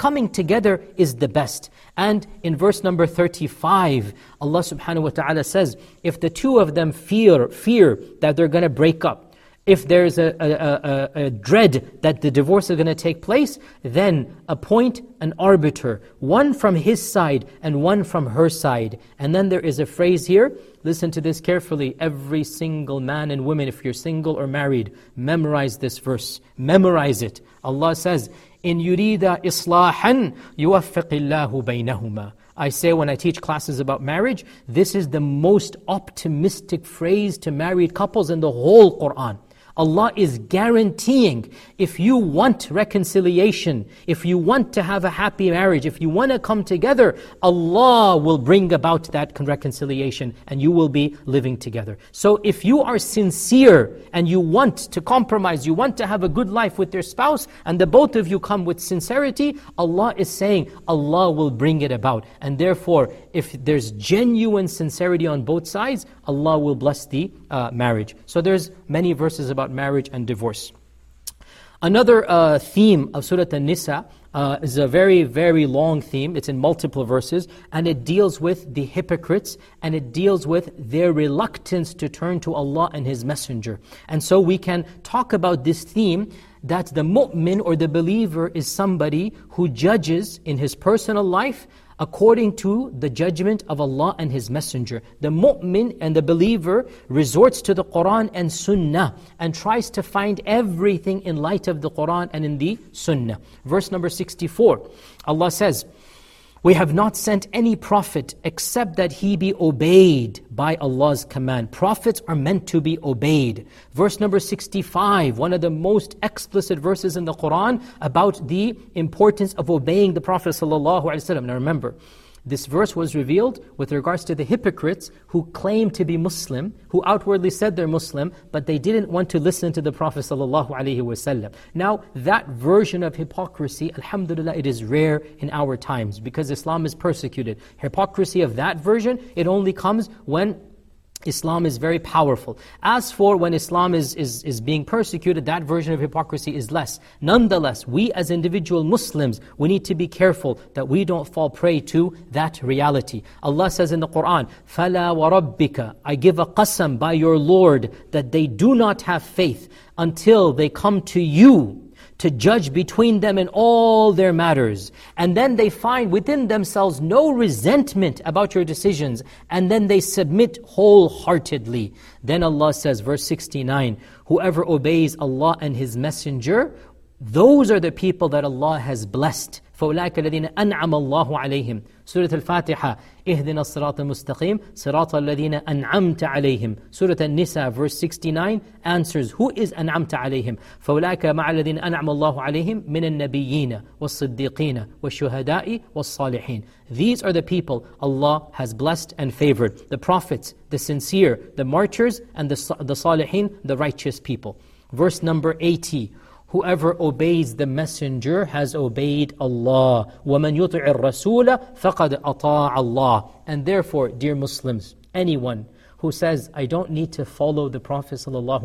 coming together is the best. And in verse number thirty-five, Allah subhanahu wa ta'ala says, if the two of them fear, fear that they're going to break up, if there's a, a, a, a dread that the divorce is going to take place, then appoint an arbiter, one from his side and one from her side. And then there is a phrase here, listen to this carefully, every single man and woman, if you're single or married, memorize this verse, memorize it. Allah says, إِن يُرِيدَ إِصْلَاحًا يُوَفِّقِ اللَّهُ بَيْنَهُمَا. I say when I teach classes about marriage, this is the most optimistic phrase to married couples in the whole Qur'an. Allah is guaranteeing, if you want reconciliation, if you want to have a happy marriage, if you want to come together, Allah will bring about that reconciliation and you will be living together. So if you are sincere and you want to compromise, you want to have a good life with your spouse, and the both of you come with sincerity, Allah is saying Allah will bring it about. And therefore, if there's genuine sincerity on both sides, Allah will bless the uh, marriage. So there's many verses about marriage and divorce. Another uh, theme of Surah An-Nisa uh, is a very, very long theme. It's in multiple verses, and it deals with the hypocrites, and it deals with their reluctance to turn to Allah and His Messenger. And so we can talk about this theme, that the mu'min or the believer is somebody who judges in his personal life according to the judgment of Allah and His Messenger. The mu'min and the believer resorts to the Qur'an and Sunnah and tries to find everything in light of the Qur'an and in the Sunnah. Verse number sixty-four, Allah says, we have not sent any prophet except that he be obeyed by Allah's command. Prophets are meant to be obeyed. Verse number sixty-five, one of the most explicit verses in the Qur'an about the importance of obeying the Prophet ﷺ. Now remember, this verse was revealed with regards to the hypocrites who claimed to be Muslim, who outwardly said they're Muslim, but they didn't want to listen to the Prophet ﷺ. Now, that version of hypocrisy, alhamdulillah, it is rare in our times because Islam is persecuted. Hypocrisy of that version, it only comes when Islam is very powerful. As for when Islam is, is, is being persecuted, that version of hypocrisy is less. Nonetheless, we as individual Muslims, we need to be careful that we don't fall prey to that reality. Allah says in the Qur'an, فَلَا وَرَبِّكَ, I give a qasam by your Lord that they do not have faith until they come to you to judge between them in all their matters. And then they find within themselves no resentment about your decisions. And then they submit wholeheartedly. Then Allah says, verse sixty-nine, whoever obeys Allah and His Messenger, those are the people that Allah has blessed. فَأُولَٰئِكَ الَّذِينَ أَنْعَمَ اللَّهُ عَلَيْهِمْ. Surah Al-Fatiha, اهْدِنَا الصِّرَاطَ الْمُسْتَقِيمَ صِرَاطَ الَّذِينَ أَنْعَمْتَ عَلَيْهِمْ. Surah An-Nisa, verse sixty-nine, answers, who is أَنْعَمْتَ عَلَيْهِمْ? فَأُولَٰئِكَ مَعَ الَّذِينَ أَنْعَمَ اللَّهُ عَلَيْهِمْ مِنَ النَّبِيِّينَ وَالصِّدِّيقِينَ وَالشُّهَدَاءِ وَالصَّالِحِينَ. These are the people Allah has blessed and favored. The prophets, the sincere, the martyrs, and the, the salihin, the righteous people. Verse number eighty, whoever obeys the messenger has obeyed Allah. وَمَنْ يُطِعِ الرَّسُولَ فَقَدْ أَطَاعَ اللَّهِ. And therefore, dear Muslims, anyone who says, I don't need to follow the Prophet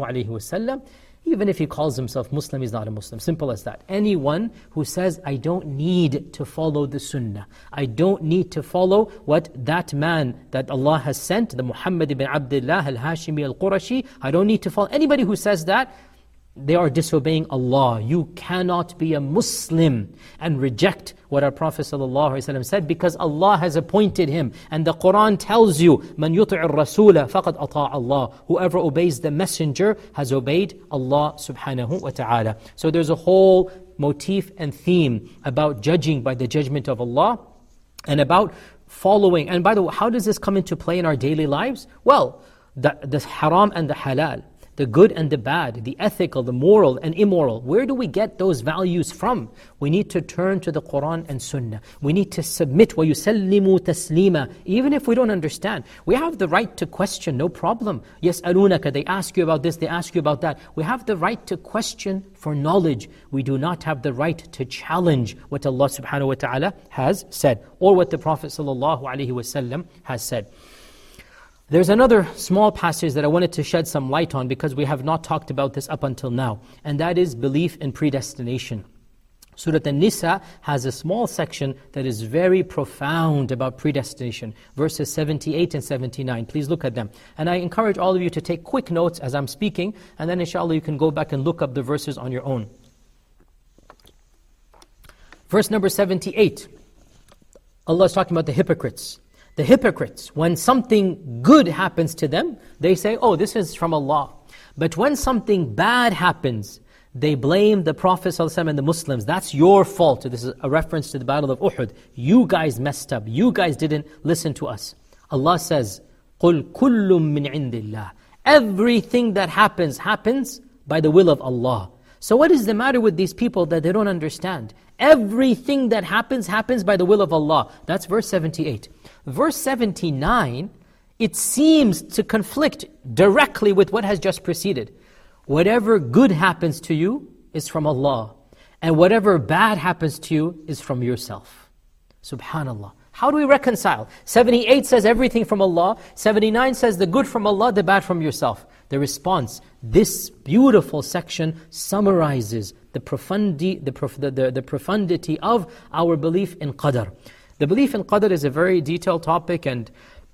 ﷺ, even if he calls himself Muslim, he's not a Muslim. Simple as that. Anyone who says, I don't need to follow the Sunnah, I don't need to follow what that man that Allah has sent, the Muhammad ibn Abdullah al-Hashimi al-Qurashi, I don't need to follow. Anybody who says that, they are disobeying Allah. You cannot be a Muslim and reject what our Prophet ﷺ said, because Allah has appointed him. And the Qur'an tells you, مَنْ يُطِعِ الرَّسُولَ فَقَدْ أَطَاعَ اللَّهِ. Whoever obeys the messenger has obeyed Allah subhanahu wa ta'ala. So there's a whole motif and theme about judging by the judgment of Allah and about following. And by the way, how does this come into play in our daily lives? Well, the, the haram and the halal, the good and the bad, the ethical, the moral and immoral. Where do we get those values from? We need to turn to the Qur'an and Sunnah. We need to submit, وَيُسَلِّمُوا تَسْلِيمًا. Even if we don't understand, we have the right to question, no problem. يَسْأَلُونَكَ, they ask you about this, they ask you about that. We have the right to question for knowledge. We do not have the right to challenge what Allah subhanahu wa ta'ala has said, or what the Prophet sallallahu alaihi wasallam has said. There's another small passage that I wanted to shed some light on because we have not talked about this up until now, and that is belief in predestination. Surah An-Nisa has a small section that is very profound about predestination. Verses seventy-eight and seventy-nine. Please look at them. And I encourage all of you to take quick notes as I'm speaking, and then inshallah you can go back and look up the verses on your own. Verse number seventy-eight. Allah is talking about the hypocrites. The hypocrites, when something good happens to them, they say, oh, this is from Allah. But when something bad happens, they blame the Prophet ﷺ and the Muslims. That's your fault. This is a reference to the Battle of Uhud. You guys messed up. You guys didn't listen to us. Allah says, قُلْ كُلٌّ مِّنْ عِنْدِ اللَّهِ. Everything that happens, happens by the will of Allah. So what is the matter with these people that they don't understand? Everything that happens, happens by the will of Allah. That's verse seventy-eight. Verse seventy-nine, it seems to conflict directly with what has just preceded. Whatever good happens to you is from Allah. And whatever bad happens to you is from yourself. Subhanallah. How do we reconcile? seventy-eight says everything from Allah. seventy-nine says the good from Allah, the bad from yourself. The response, this beautiful section summarizes the profundity, the, prof, the, the, the profundity of our belief in Qadr. The belief in Qadr is a very detailed topic, and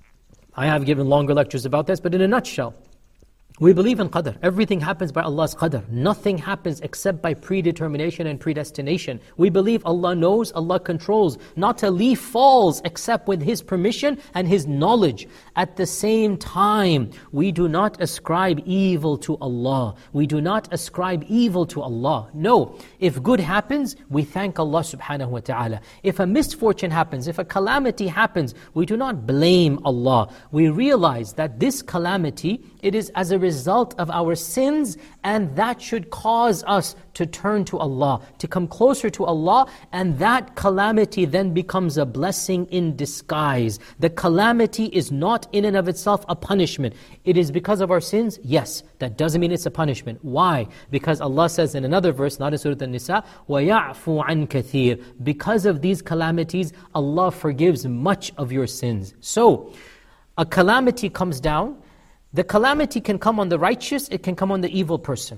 I have given longer lectures about this, but in a nutshell, we believe in Qadr. Everything happens by Allah's Qadr. Nothing happens except by predetermination and predestination. We believe Allah knows, Allah controls. Not a leaf falls except with His permission and His knowledge. At the same time, we do not ascribe evil to Allah. We do not ascribe evil to Allah. No. If good happens, we thank Allah subhanahu wa ta'ala. If a misfortune happens, if a calamity happens, we do not blame Allah. We realize that this calamity, it is as a result of our sins, and that should cause us to turn to Allah, to come closer to Allah, and that calamity then becomes a blessing in disguise. The calamity is not in and of itself a punishment. It is because of our sins? Yes. That doesn't mean it's a punishment. Why? Because Allah says in another verse, not in Surah An-Nisa, وَيَعْفُوا عَنْ كَثِيرٍ. Because of these calamities, Allah forgives much of your sins. So, a calamity comes down. The calamity can come on the righteous, it can come on the evil person.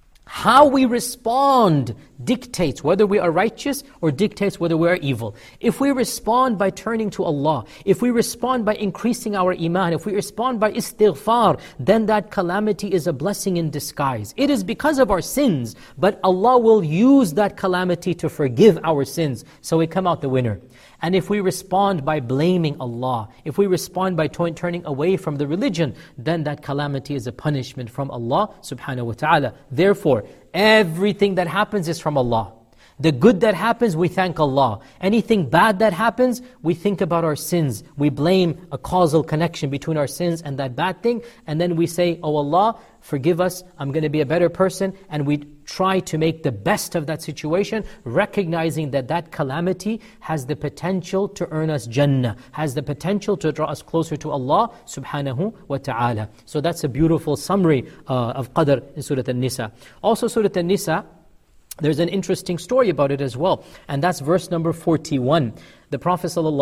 How we respond dictates whether we are righteous or dictates whether we are evil. If we respond by turning to Allah, if we respond by increasing our iman, if we respond by istighfar, then that calamity is a blessing in disguise. It is because of our sins, but Allah will use that calamity to forgive our sins, so we come out the winner. And if we respond by blaming Allah, if we respond by t- turning away from the religion, then that calamity is a punishment from Allah subhanahu wa ta'ala. Therefore, everything that happens is from Allah. The good that happens, we thank Allah. Anything bad that happens, we think about our sins. We blame a causal connection between our sins and that bad thing. And then we say, oh Allah, forgive us, I'm going to be a better person. And we try to make the best of that situation, recognizing that that calamity has the potential to earn us Jannah, has the potential to draw us closer to Allah subhanahu wa ta'ala. So that's a beautiful summary uh, of Qadr in Surah An-Nisa. Also Surah An-Nisa, there's an interesting story about it as well. And that's verse number forty-one. The Prophet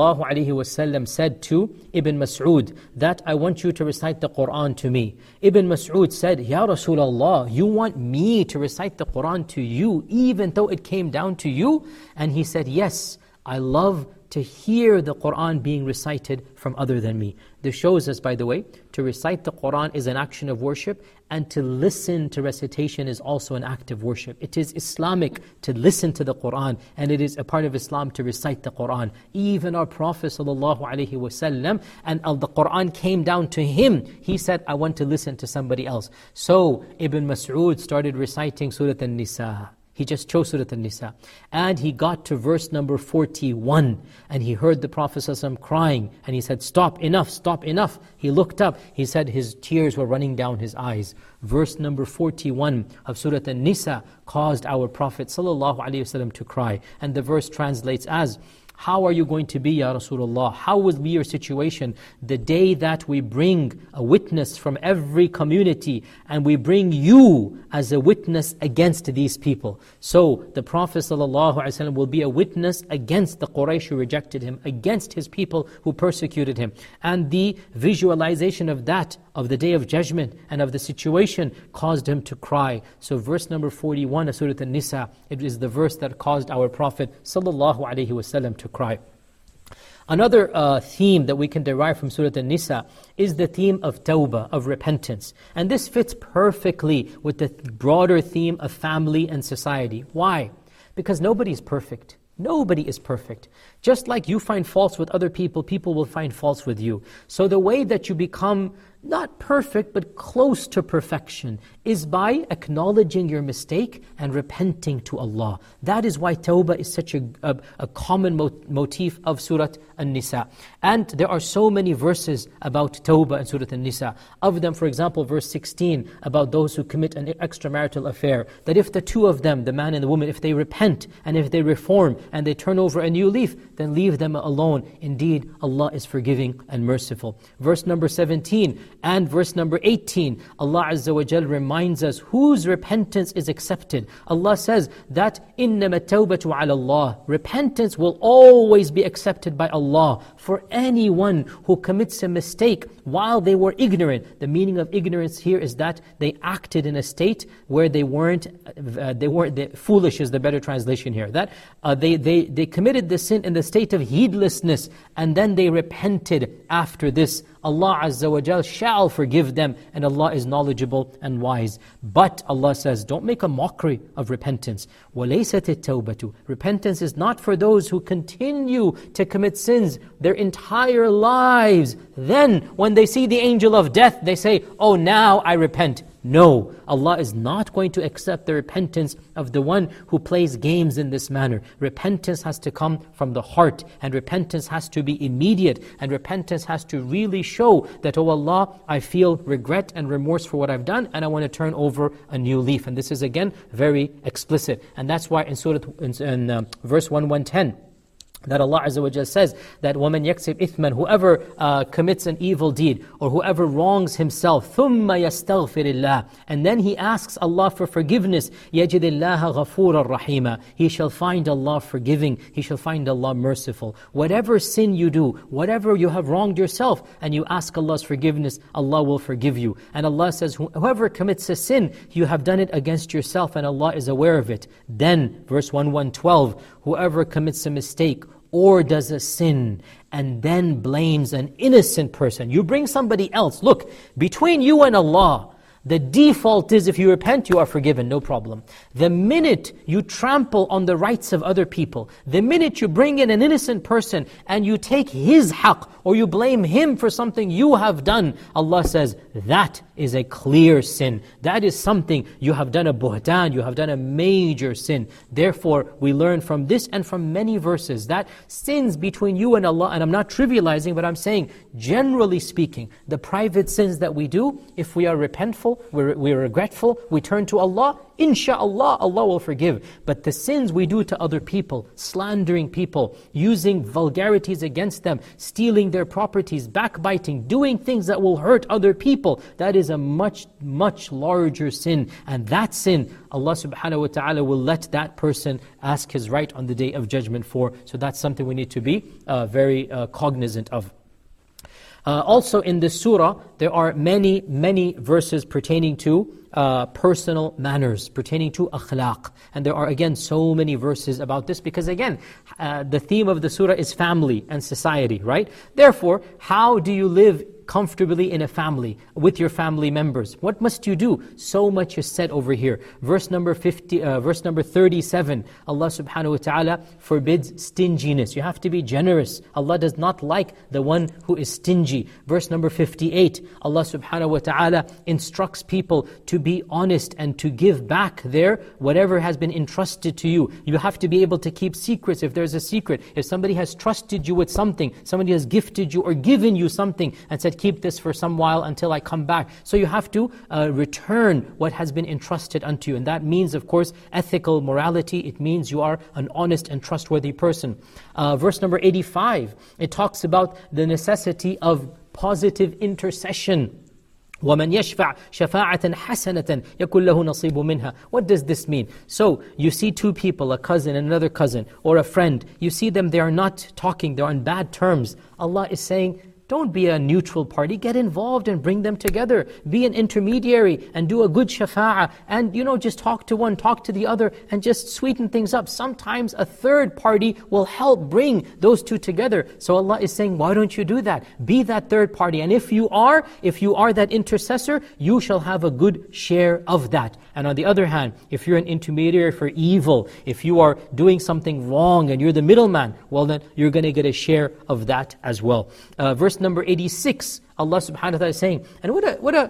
ﷺ said to Ibn Mas'ud that I want you to recite the Qur'an to me. Ibn Mas'ud said, Ya Rasulullah, you want me to recite the Qur'an to you even though it came down to you? And he said, yes, I love to hear the Qur'an being recited from other than me. This shows us, by the way, to recite the Qur'an is an action of worship, and to listen to recitation is also an act of worship. It is Islamic to listen to the Qur'an, and it is a part of Islam to recite the Qur'an. Even our Prophet ﷺ, and the Qur'an came down to him, he said, I want to listen to somebody else. So Ibn Mas'ud started reciting Surah An-Nisa. He just chose Surah An-Nisa. And he got to verse number forty-one. And he heard the Prophet ﷺ crying. And he said, stop, enough, stop, enough. He looked up. He said his tears were running down his eyes. Verse number forty-one of Surah An-Nisa caused our Prophet ﷺ to cry. And the verse translates as, How are you going to be, Ya Rasulullah? How will be your situation the day that we bring a witness from every community and we bring you as a witness against these people? So the Prophet ﷺ will be a witness against the Quraysh who rejected him, against his people who persecuted him. And the visualization of that, of the Day of Judgment and of the situation, caused him to cry. So verse number forty-one of Surah An-Nisa, it is the verse that caused our Prophet ﷺ to cry. Another uh, theme that we can derive from Surah An-Nisa is the theme of tawbah, of repentance. And this fits perfectly with the broader theme of family and society. Why? Because nobody is perfect. Nobody is perfect. Just like you find faults with other people, people will find faults with you. So the way that you become not perfect, but close to perfection, is by acknowledging your mistake and repenting to Allah. That is why tawbah is such a, a, a common mot- motif of Surah An-Nisa. And there are so many verses about tawbah in Surah An-Nisa. Of them, for example, verse sixteen, about those who commit an extramarital affair, that if the two of them, the man and the woman, if they repent and if they reform and they turn over a new leaf, then leave them alone. Indeed, Allah is forgiving and merciful. Verse number seventeen, and verse number eighteen, Allah Azza wa Jal reminds us whose repentance is accepted. Allah says that إِنَّمَا التَّوْبَةُ عَلَى اللَّهِ, repentance will always be accepted by Allah for anyone who commits a mistake while they were ignorant. The meaning of ignorance here is that they acted in a state where they weren't, uh, they weren't, they, foolish is the better translation here. That uh, they, they, they committed the sin in the state of heedlessness and then they repented after this. Allah Azza wa Jal shall forgive them, and Allah is knowledgeable and wise. But Allah says, don't make a mockery of repentance. وَلَيْسَتِ التَّوْبَةُ, repentance is not for those who continue to commit sins their entire lives. Then, when they see the angel of death, they say, oh, now I repent. No, Allah is not going to accept the repentance of the one who plays games in this manner. Repentance has to come from the heart, and repentance has to be immediate, and repentance has to really show that, oh Allah, I feel regret and remorse for what I've done, and I want to turn over a new leaf. And this is again very explicit. And that's why in Surah, in, in uh, verse one ten, that Allah Azza wa Jalla says that وَمَنْ يَكْسِبْ إِثْمًا, whoever uh, commits an evil deed or whoever wrongs himself, ثُمَّ يَسْتَغْفِرِ اللَّهِ, and then he asks Allah for forgiveness, يَجِدِ اللَّهَ غَفُورًا رَحِيمًا, he shall find Allah forgiving, he shall find Allah merciful. Whatever sin you do, whatever you have wronged yourself, and you ask Allah's forgiveness, Allah will forgive you. And Allah says, whoever commits a sin, you have done it against yourself and Allah is aware of it. Then, verse one twelve, whoever commits a mistake or does a sin and then blames an innocent person. You bring somebody else. Look, between you and Allah, the default is if you repent, you are forgiven, no problem. The minute you trample on the rights of other people, the minute you bring in an innocent person and you take his haqq or you blame him for something you have done, Allah says, that is a clear sin. That is something you have done a buhtan, you have done a major sin. Therefore, we learn from this and from many verses that sins between you and Allah, and I'm not trivializing, but I'm saying, generally speaking, the private sins that we do, if we are repentful, we're, we're regretful, we turn to Allah, insha'Allah, Allah will forgive. But the sins we do to other people, slandering people, using vulgarities against them, stealing their properties, backbiting, doing things that will hurt other people, that is a much, much larger sin. And that sin, Allah subhanahu wa ta'ala will let that person ask his right on the Day of Judgment for. So that's something we need to be uh, very uh, cognizant of. Uh, also in this surah, there are many, many verses pertaining to uh, personal manners, pertaining to akhlaq. And there are again so many verses about this because again, uh, the theme of the surah is family and society, right? Therefore, how do you live comfortably in a family, with your family members? What must you do? So much is said over here. Verse number fifty, uh, verse number thirty-seven, Allah subhanahu wa ta'ala forbids stinginess. You have to be generous. Allah does not like the one who is stingy. Verse number fifty-eight, Allah subhanahu wa ta'ala instructs people to to be honest and to give back there whatever has been entrusted to you. You have to be able to keep secrets if there's a secret. If somebody has trusted you with something, somebody has gifted you or given you something and said, keep this for some while until I come back. So you have to uh, return what has been entrusted unto you. And that means, of course, ethical morality. It means you are an honest and trustworthy person. Uh, verse number eighty-five, it talks about the necessity of positive intercession. وَمَنْ يَشْفَعْ شَفَاعَةً حَسَنَةً يَكُنْ لَهُ نَصِيبٌ مِنْهَا. What does this mean? So, you see two people, a cousin and another cousin, or a friend. You see them, they are not talking, they're on bad terms. Allah is saying, don't be a neutral party. Get involved and bring them together. Be an intermediary and do a good shafa'ah. And, you know, just talk to one, talk to the other, and just sweeten things up. Sometimes a third party will help bring those two together. So Allah is saying, why don't you do that? Be that third party. And if you are, if you are that intercessor, you shall have a good share of that. And on the other hand, if you're an intermediary for evil, if you are doing something wrong and you're the middleman, well then you're going to get a share of that as well. Uh, verse number eighty-six, Allah subhanahu wa ta'ala is saying, and what a, what a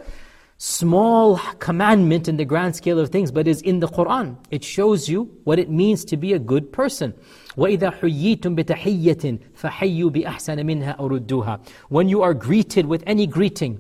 small commandment in the grand scale of things, but is in the Qur'an. It shows you what it means to be a good person. وَإِذَا حُيِّيتُم بِتَحِيَّةٍ فَحَيُّوا بِأَحْسَنَ مِنْهَا أَرُدُّوهَا. When you are greeted with any greeting,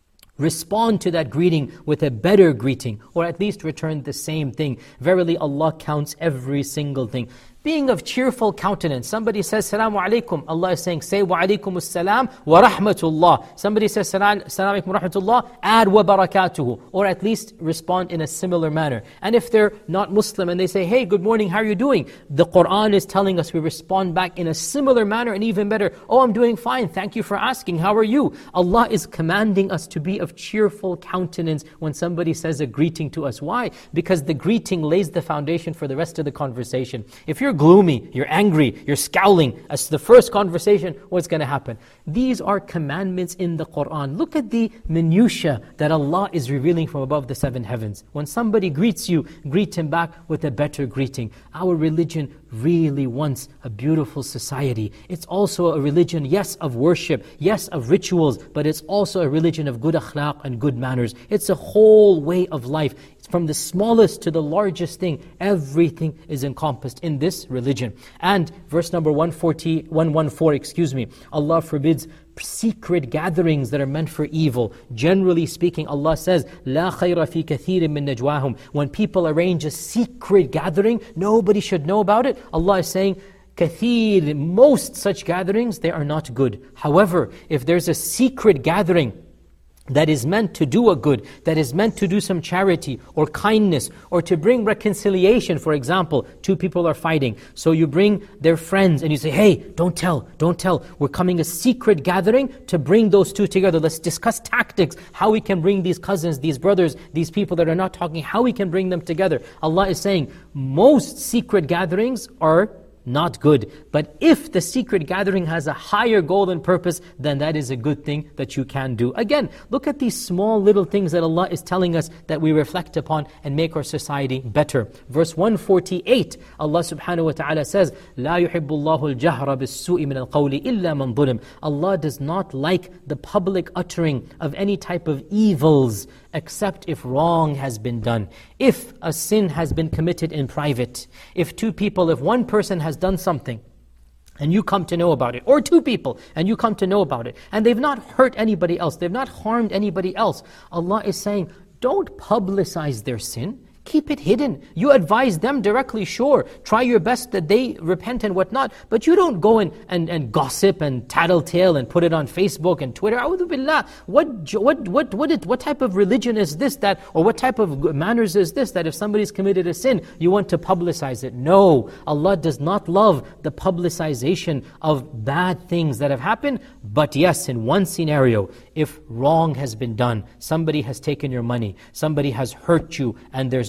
respond to that greeting with a better greeting, or at least return the same thing. Verily Allah counts every single thing. Being of cheerful countenance. Somebody says, Salaamu Alaikum. Allah is saying, say, Wa Alaikum As-Salam wa Rahmatullah. Somebody says, Salaamu Alaikum wa Rahmatullah, add Wa Barakatuhu. Or at least respond in a similar manner. And if they're not Muslim and they say, hey, good morning, how are you doing? The Qur'an is telling us we respond back in a similar manner and even better. Oh, I'm doing fine. Thank you for asking. How are you? Allah is commanding us to be of cheerful countenance when somebody says a greeting to us. Why? Because the greeting lays the foundation for the rest of the conversation. If you're gloomy, you're angry, you're scowling, as the first conversation, what's going to happen? These are commandments in the Qur'an. Look at the minutiae that Allah is revealing from above the seven heavens. When somebody greets you, greet him back with a better greeting. Our religion really wants a beautiful society. It's also a religion, yes, of worship, yes, of rituals, but it's also a religion of good akhlaq and good manners. It's a whole way of life. From the smallest to the largest thing, everything is encompassed in this religion. And verse number one forty, one fourteen, excuse me, Allah forbids secret gatherings that are meant for evil. Generally speaking, Allah says, لا خير في كثير من نجواهم. When people arrange a secret gathering, nobody should know about it. Allah is saying, kathir, most such gatherings, they are not good. However, if there's a secret gathering that is meant to do a good, that is meant to do some charity or kindness or to bring reconciliation. For example, two people are fighting. So you bring their friends and you say, hey, don't tell, don't tell. We're coming a secret gathering to bring those two together. Let's discuss tactics, how we can bring these cousins, these brothers, these people that are not talking, how we can bring them together. Allah is saying, most secret gatherings are not good. But if the secret gathering has a higher goal and purpose, then that is a good thing that you can do. Again, look at these small little things that Allah is telling us that we reflect upon and make our society better. Verse one forty-eight, Allah subhanahu wa ta'ala says, لا يحب الله الجهر بالسوء من القول إلا من ظلم. Allah does not like the public uttering of any type of evils except if wrong has been done. If a sin has been committed in private, if two people, if one person has done something, and you come to know about it, or two people, and you come to know about it, and they've not hurt anybody else, they've not harmed anybody else, Allah is saying, don't publicize their sin. Keep it hidden. You advise them directly, sure. Try your best that they repent and whatnot. But you don't go and, and, and gossip and tattletale and put it on Facebook and Twitter. A'udhu billah. What, what, what, what, it, what type of religion is this that, or what type of manners is this that if somebody's committed a sin, you want to publicize it? No. Allah does not love the publicization of bad things that have happened. But yes, in one scenario, if wrong has been done, somebody has taken your money, somebody has hurt you, and there's no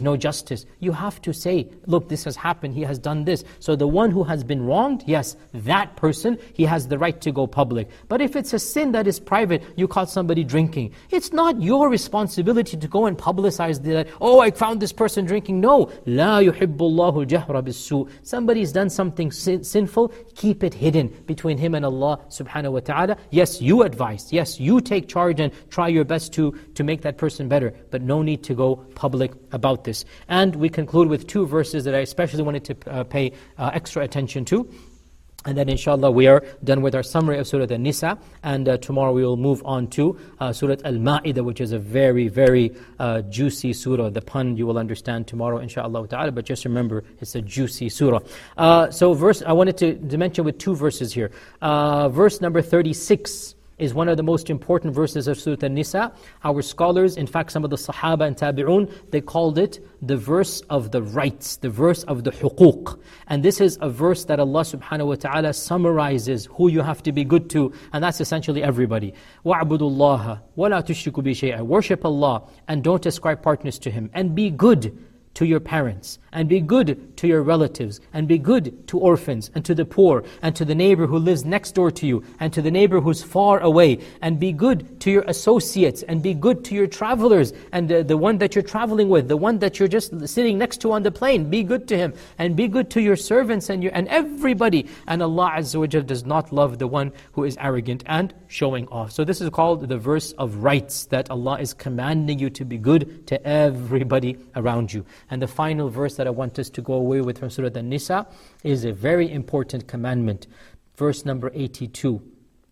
no justice. You have to say, look, this has happened, he has done this. So the one who has been wronged, yes, that person, he has the right to go public. But if it's a sin that is private, you caught somebody drinking, it's not your responsibility to go and publicize that, oh, I found this person drinking. No. لَا يُحِبُّ اللَّهُ الْجَهْرَ بِالسُّوءِ. Somebody's done something sin- sinful, keep it hidden between him and Allah subhanahu wa ta'ala. Yes, you advise. Yes, you take charge and try your best to, to make that person better. But no need to go public about this. And we conclude with two verses that I especially wanted to uh, pay uh, extra attention to. And then inshallah we are done with our summary of Surah An-Nisa, and uh, tomorrow we will move on to uh, Surah Al-Ma'idah, which is a very, very uh, juicy surah. The pun you will understand tomorrow inshallah ta'ala, but just remember it's a juicy surah. Uh, so verse, I wanted to, to mention with two verses here. Uh, verse number thirty-six is one of the most important verses of Surah An-Nisa. Our scholars, in fact some of the Sahaba and Tabi'un, they called it the verse of the rights, the verse of the huquq. And this is a verse that Allah subhanahu wa ta'ala summarizes who you have to be good to, and that's essentially everybody. وَاعْبُدُوا اللَّهَ وَلَا تُشْرِكُوا بِهِ شَيْئًا. Worship Allah and don't ascribe partners to Him, and be good to your parents, and be good to your relatives, and be good to orphans, and to the poor, and to the neighbor who lives next door to you, and to the neighbor who's far away, and be good to your associates, and be good to your travelers, and uh, the one that you're traveling with, the one that you're just sitting next to on the plane, be good to him, and be good to your servants and your, and everybody. And Allah Azza wa Jal does not love the one who is arrogant and showing off. So this is called the verse of rights, that Allah is commanding you to be good to everybody around you. And the final verse that I want us to go away with from Surah An-Nisa is a very important commandment. Verse number eighty-two.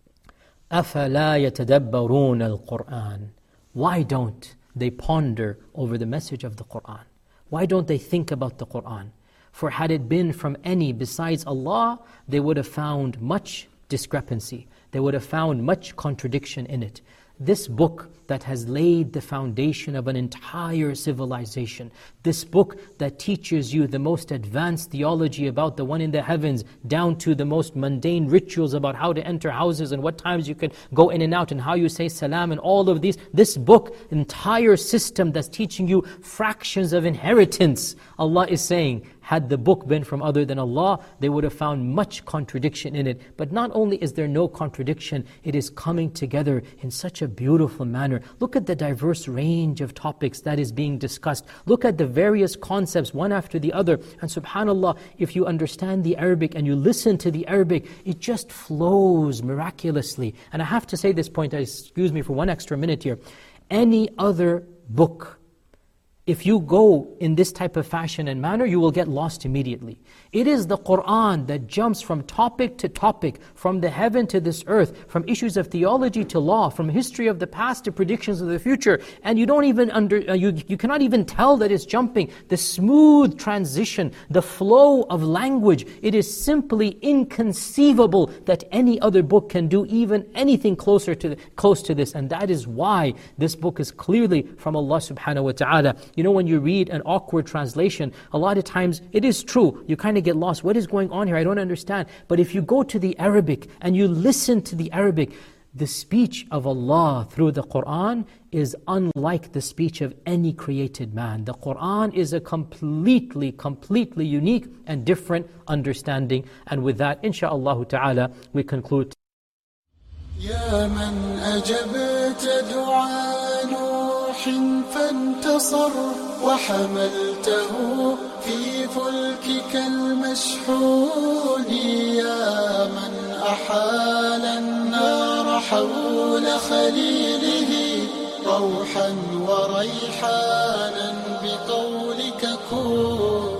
أَفَلَا يَتَدَبَّرُونَ الْقُرْآنِ. Why don't they ponder over the message of the Qur'an? Why don't they think about the Qur'an? For had it been from any besides Allah, they would have found much discrepancy. They would have found much contradiction in it. This book that has laid the foundation of an entire civilization, this book that teaches you the most advanced theology about the one in the heavens, down to the most mundane rituals about how to enter houses and what times you can go in and out and how you say salam and all of these. This book, entire system that's teaching you fractions of inheritance. Allah is saying, had the book been from other than Allah, they would have found much contradiction in it. But not only is there no contradiction, it is coming together in such a beautiful manner. Look at the diverse range of topics that is being discussed. Look at the various concepts, one after the other. And subhanAllah, if you understand the Arabic and you listen to the Arabic, it just flows miraculously. And I have to say this point, excuse me for one extra minute here. Any other book, if you go in this type of fashion and manner, you will get lost immediately. It is the Qur'an that jumps from topic to topic, from the heaven to this earth, from issues of theology to law, from history of the past to predictions of the future. And you don't even under, uh, you, you cannot even tell that it's jumping. The smooth transition, the flow of language, it is simply inconceivable that any other book can do even anything closer to the, close to this. And that is why this book is clearly from Allah subhanahu wa ta'ala. You know, when you read an awkward translation, a lot of times it is true. You kind of get lost. What is going on here? I don't understand. But if you go to the Arabic and you listen to the Arabic, the speech of Allah through the Qur'an is unlike the speech of any created man. The Qur'an is a completely, completely unique and different understanding. And with that, insha'Allah ta'ala, we conclude. يا من أجبت دعاء نوح فانتصر وحملته في فلكك المشحون يا من أحال النار حول خليله روحا وريحانا بقولك كن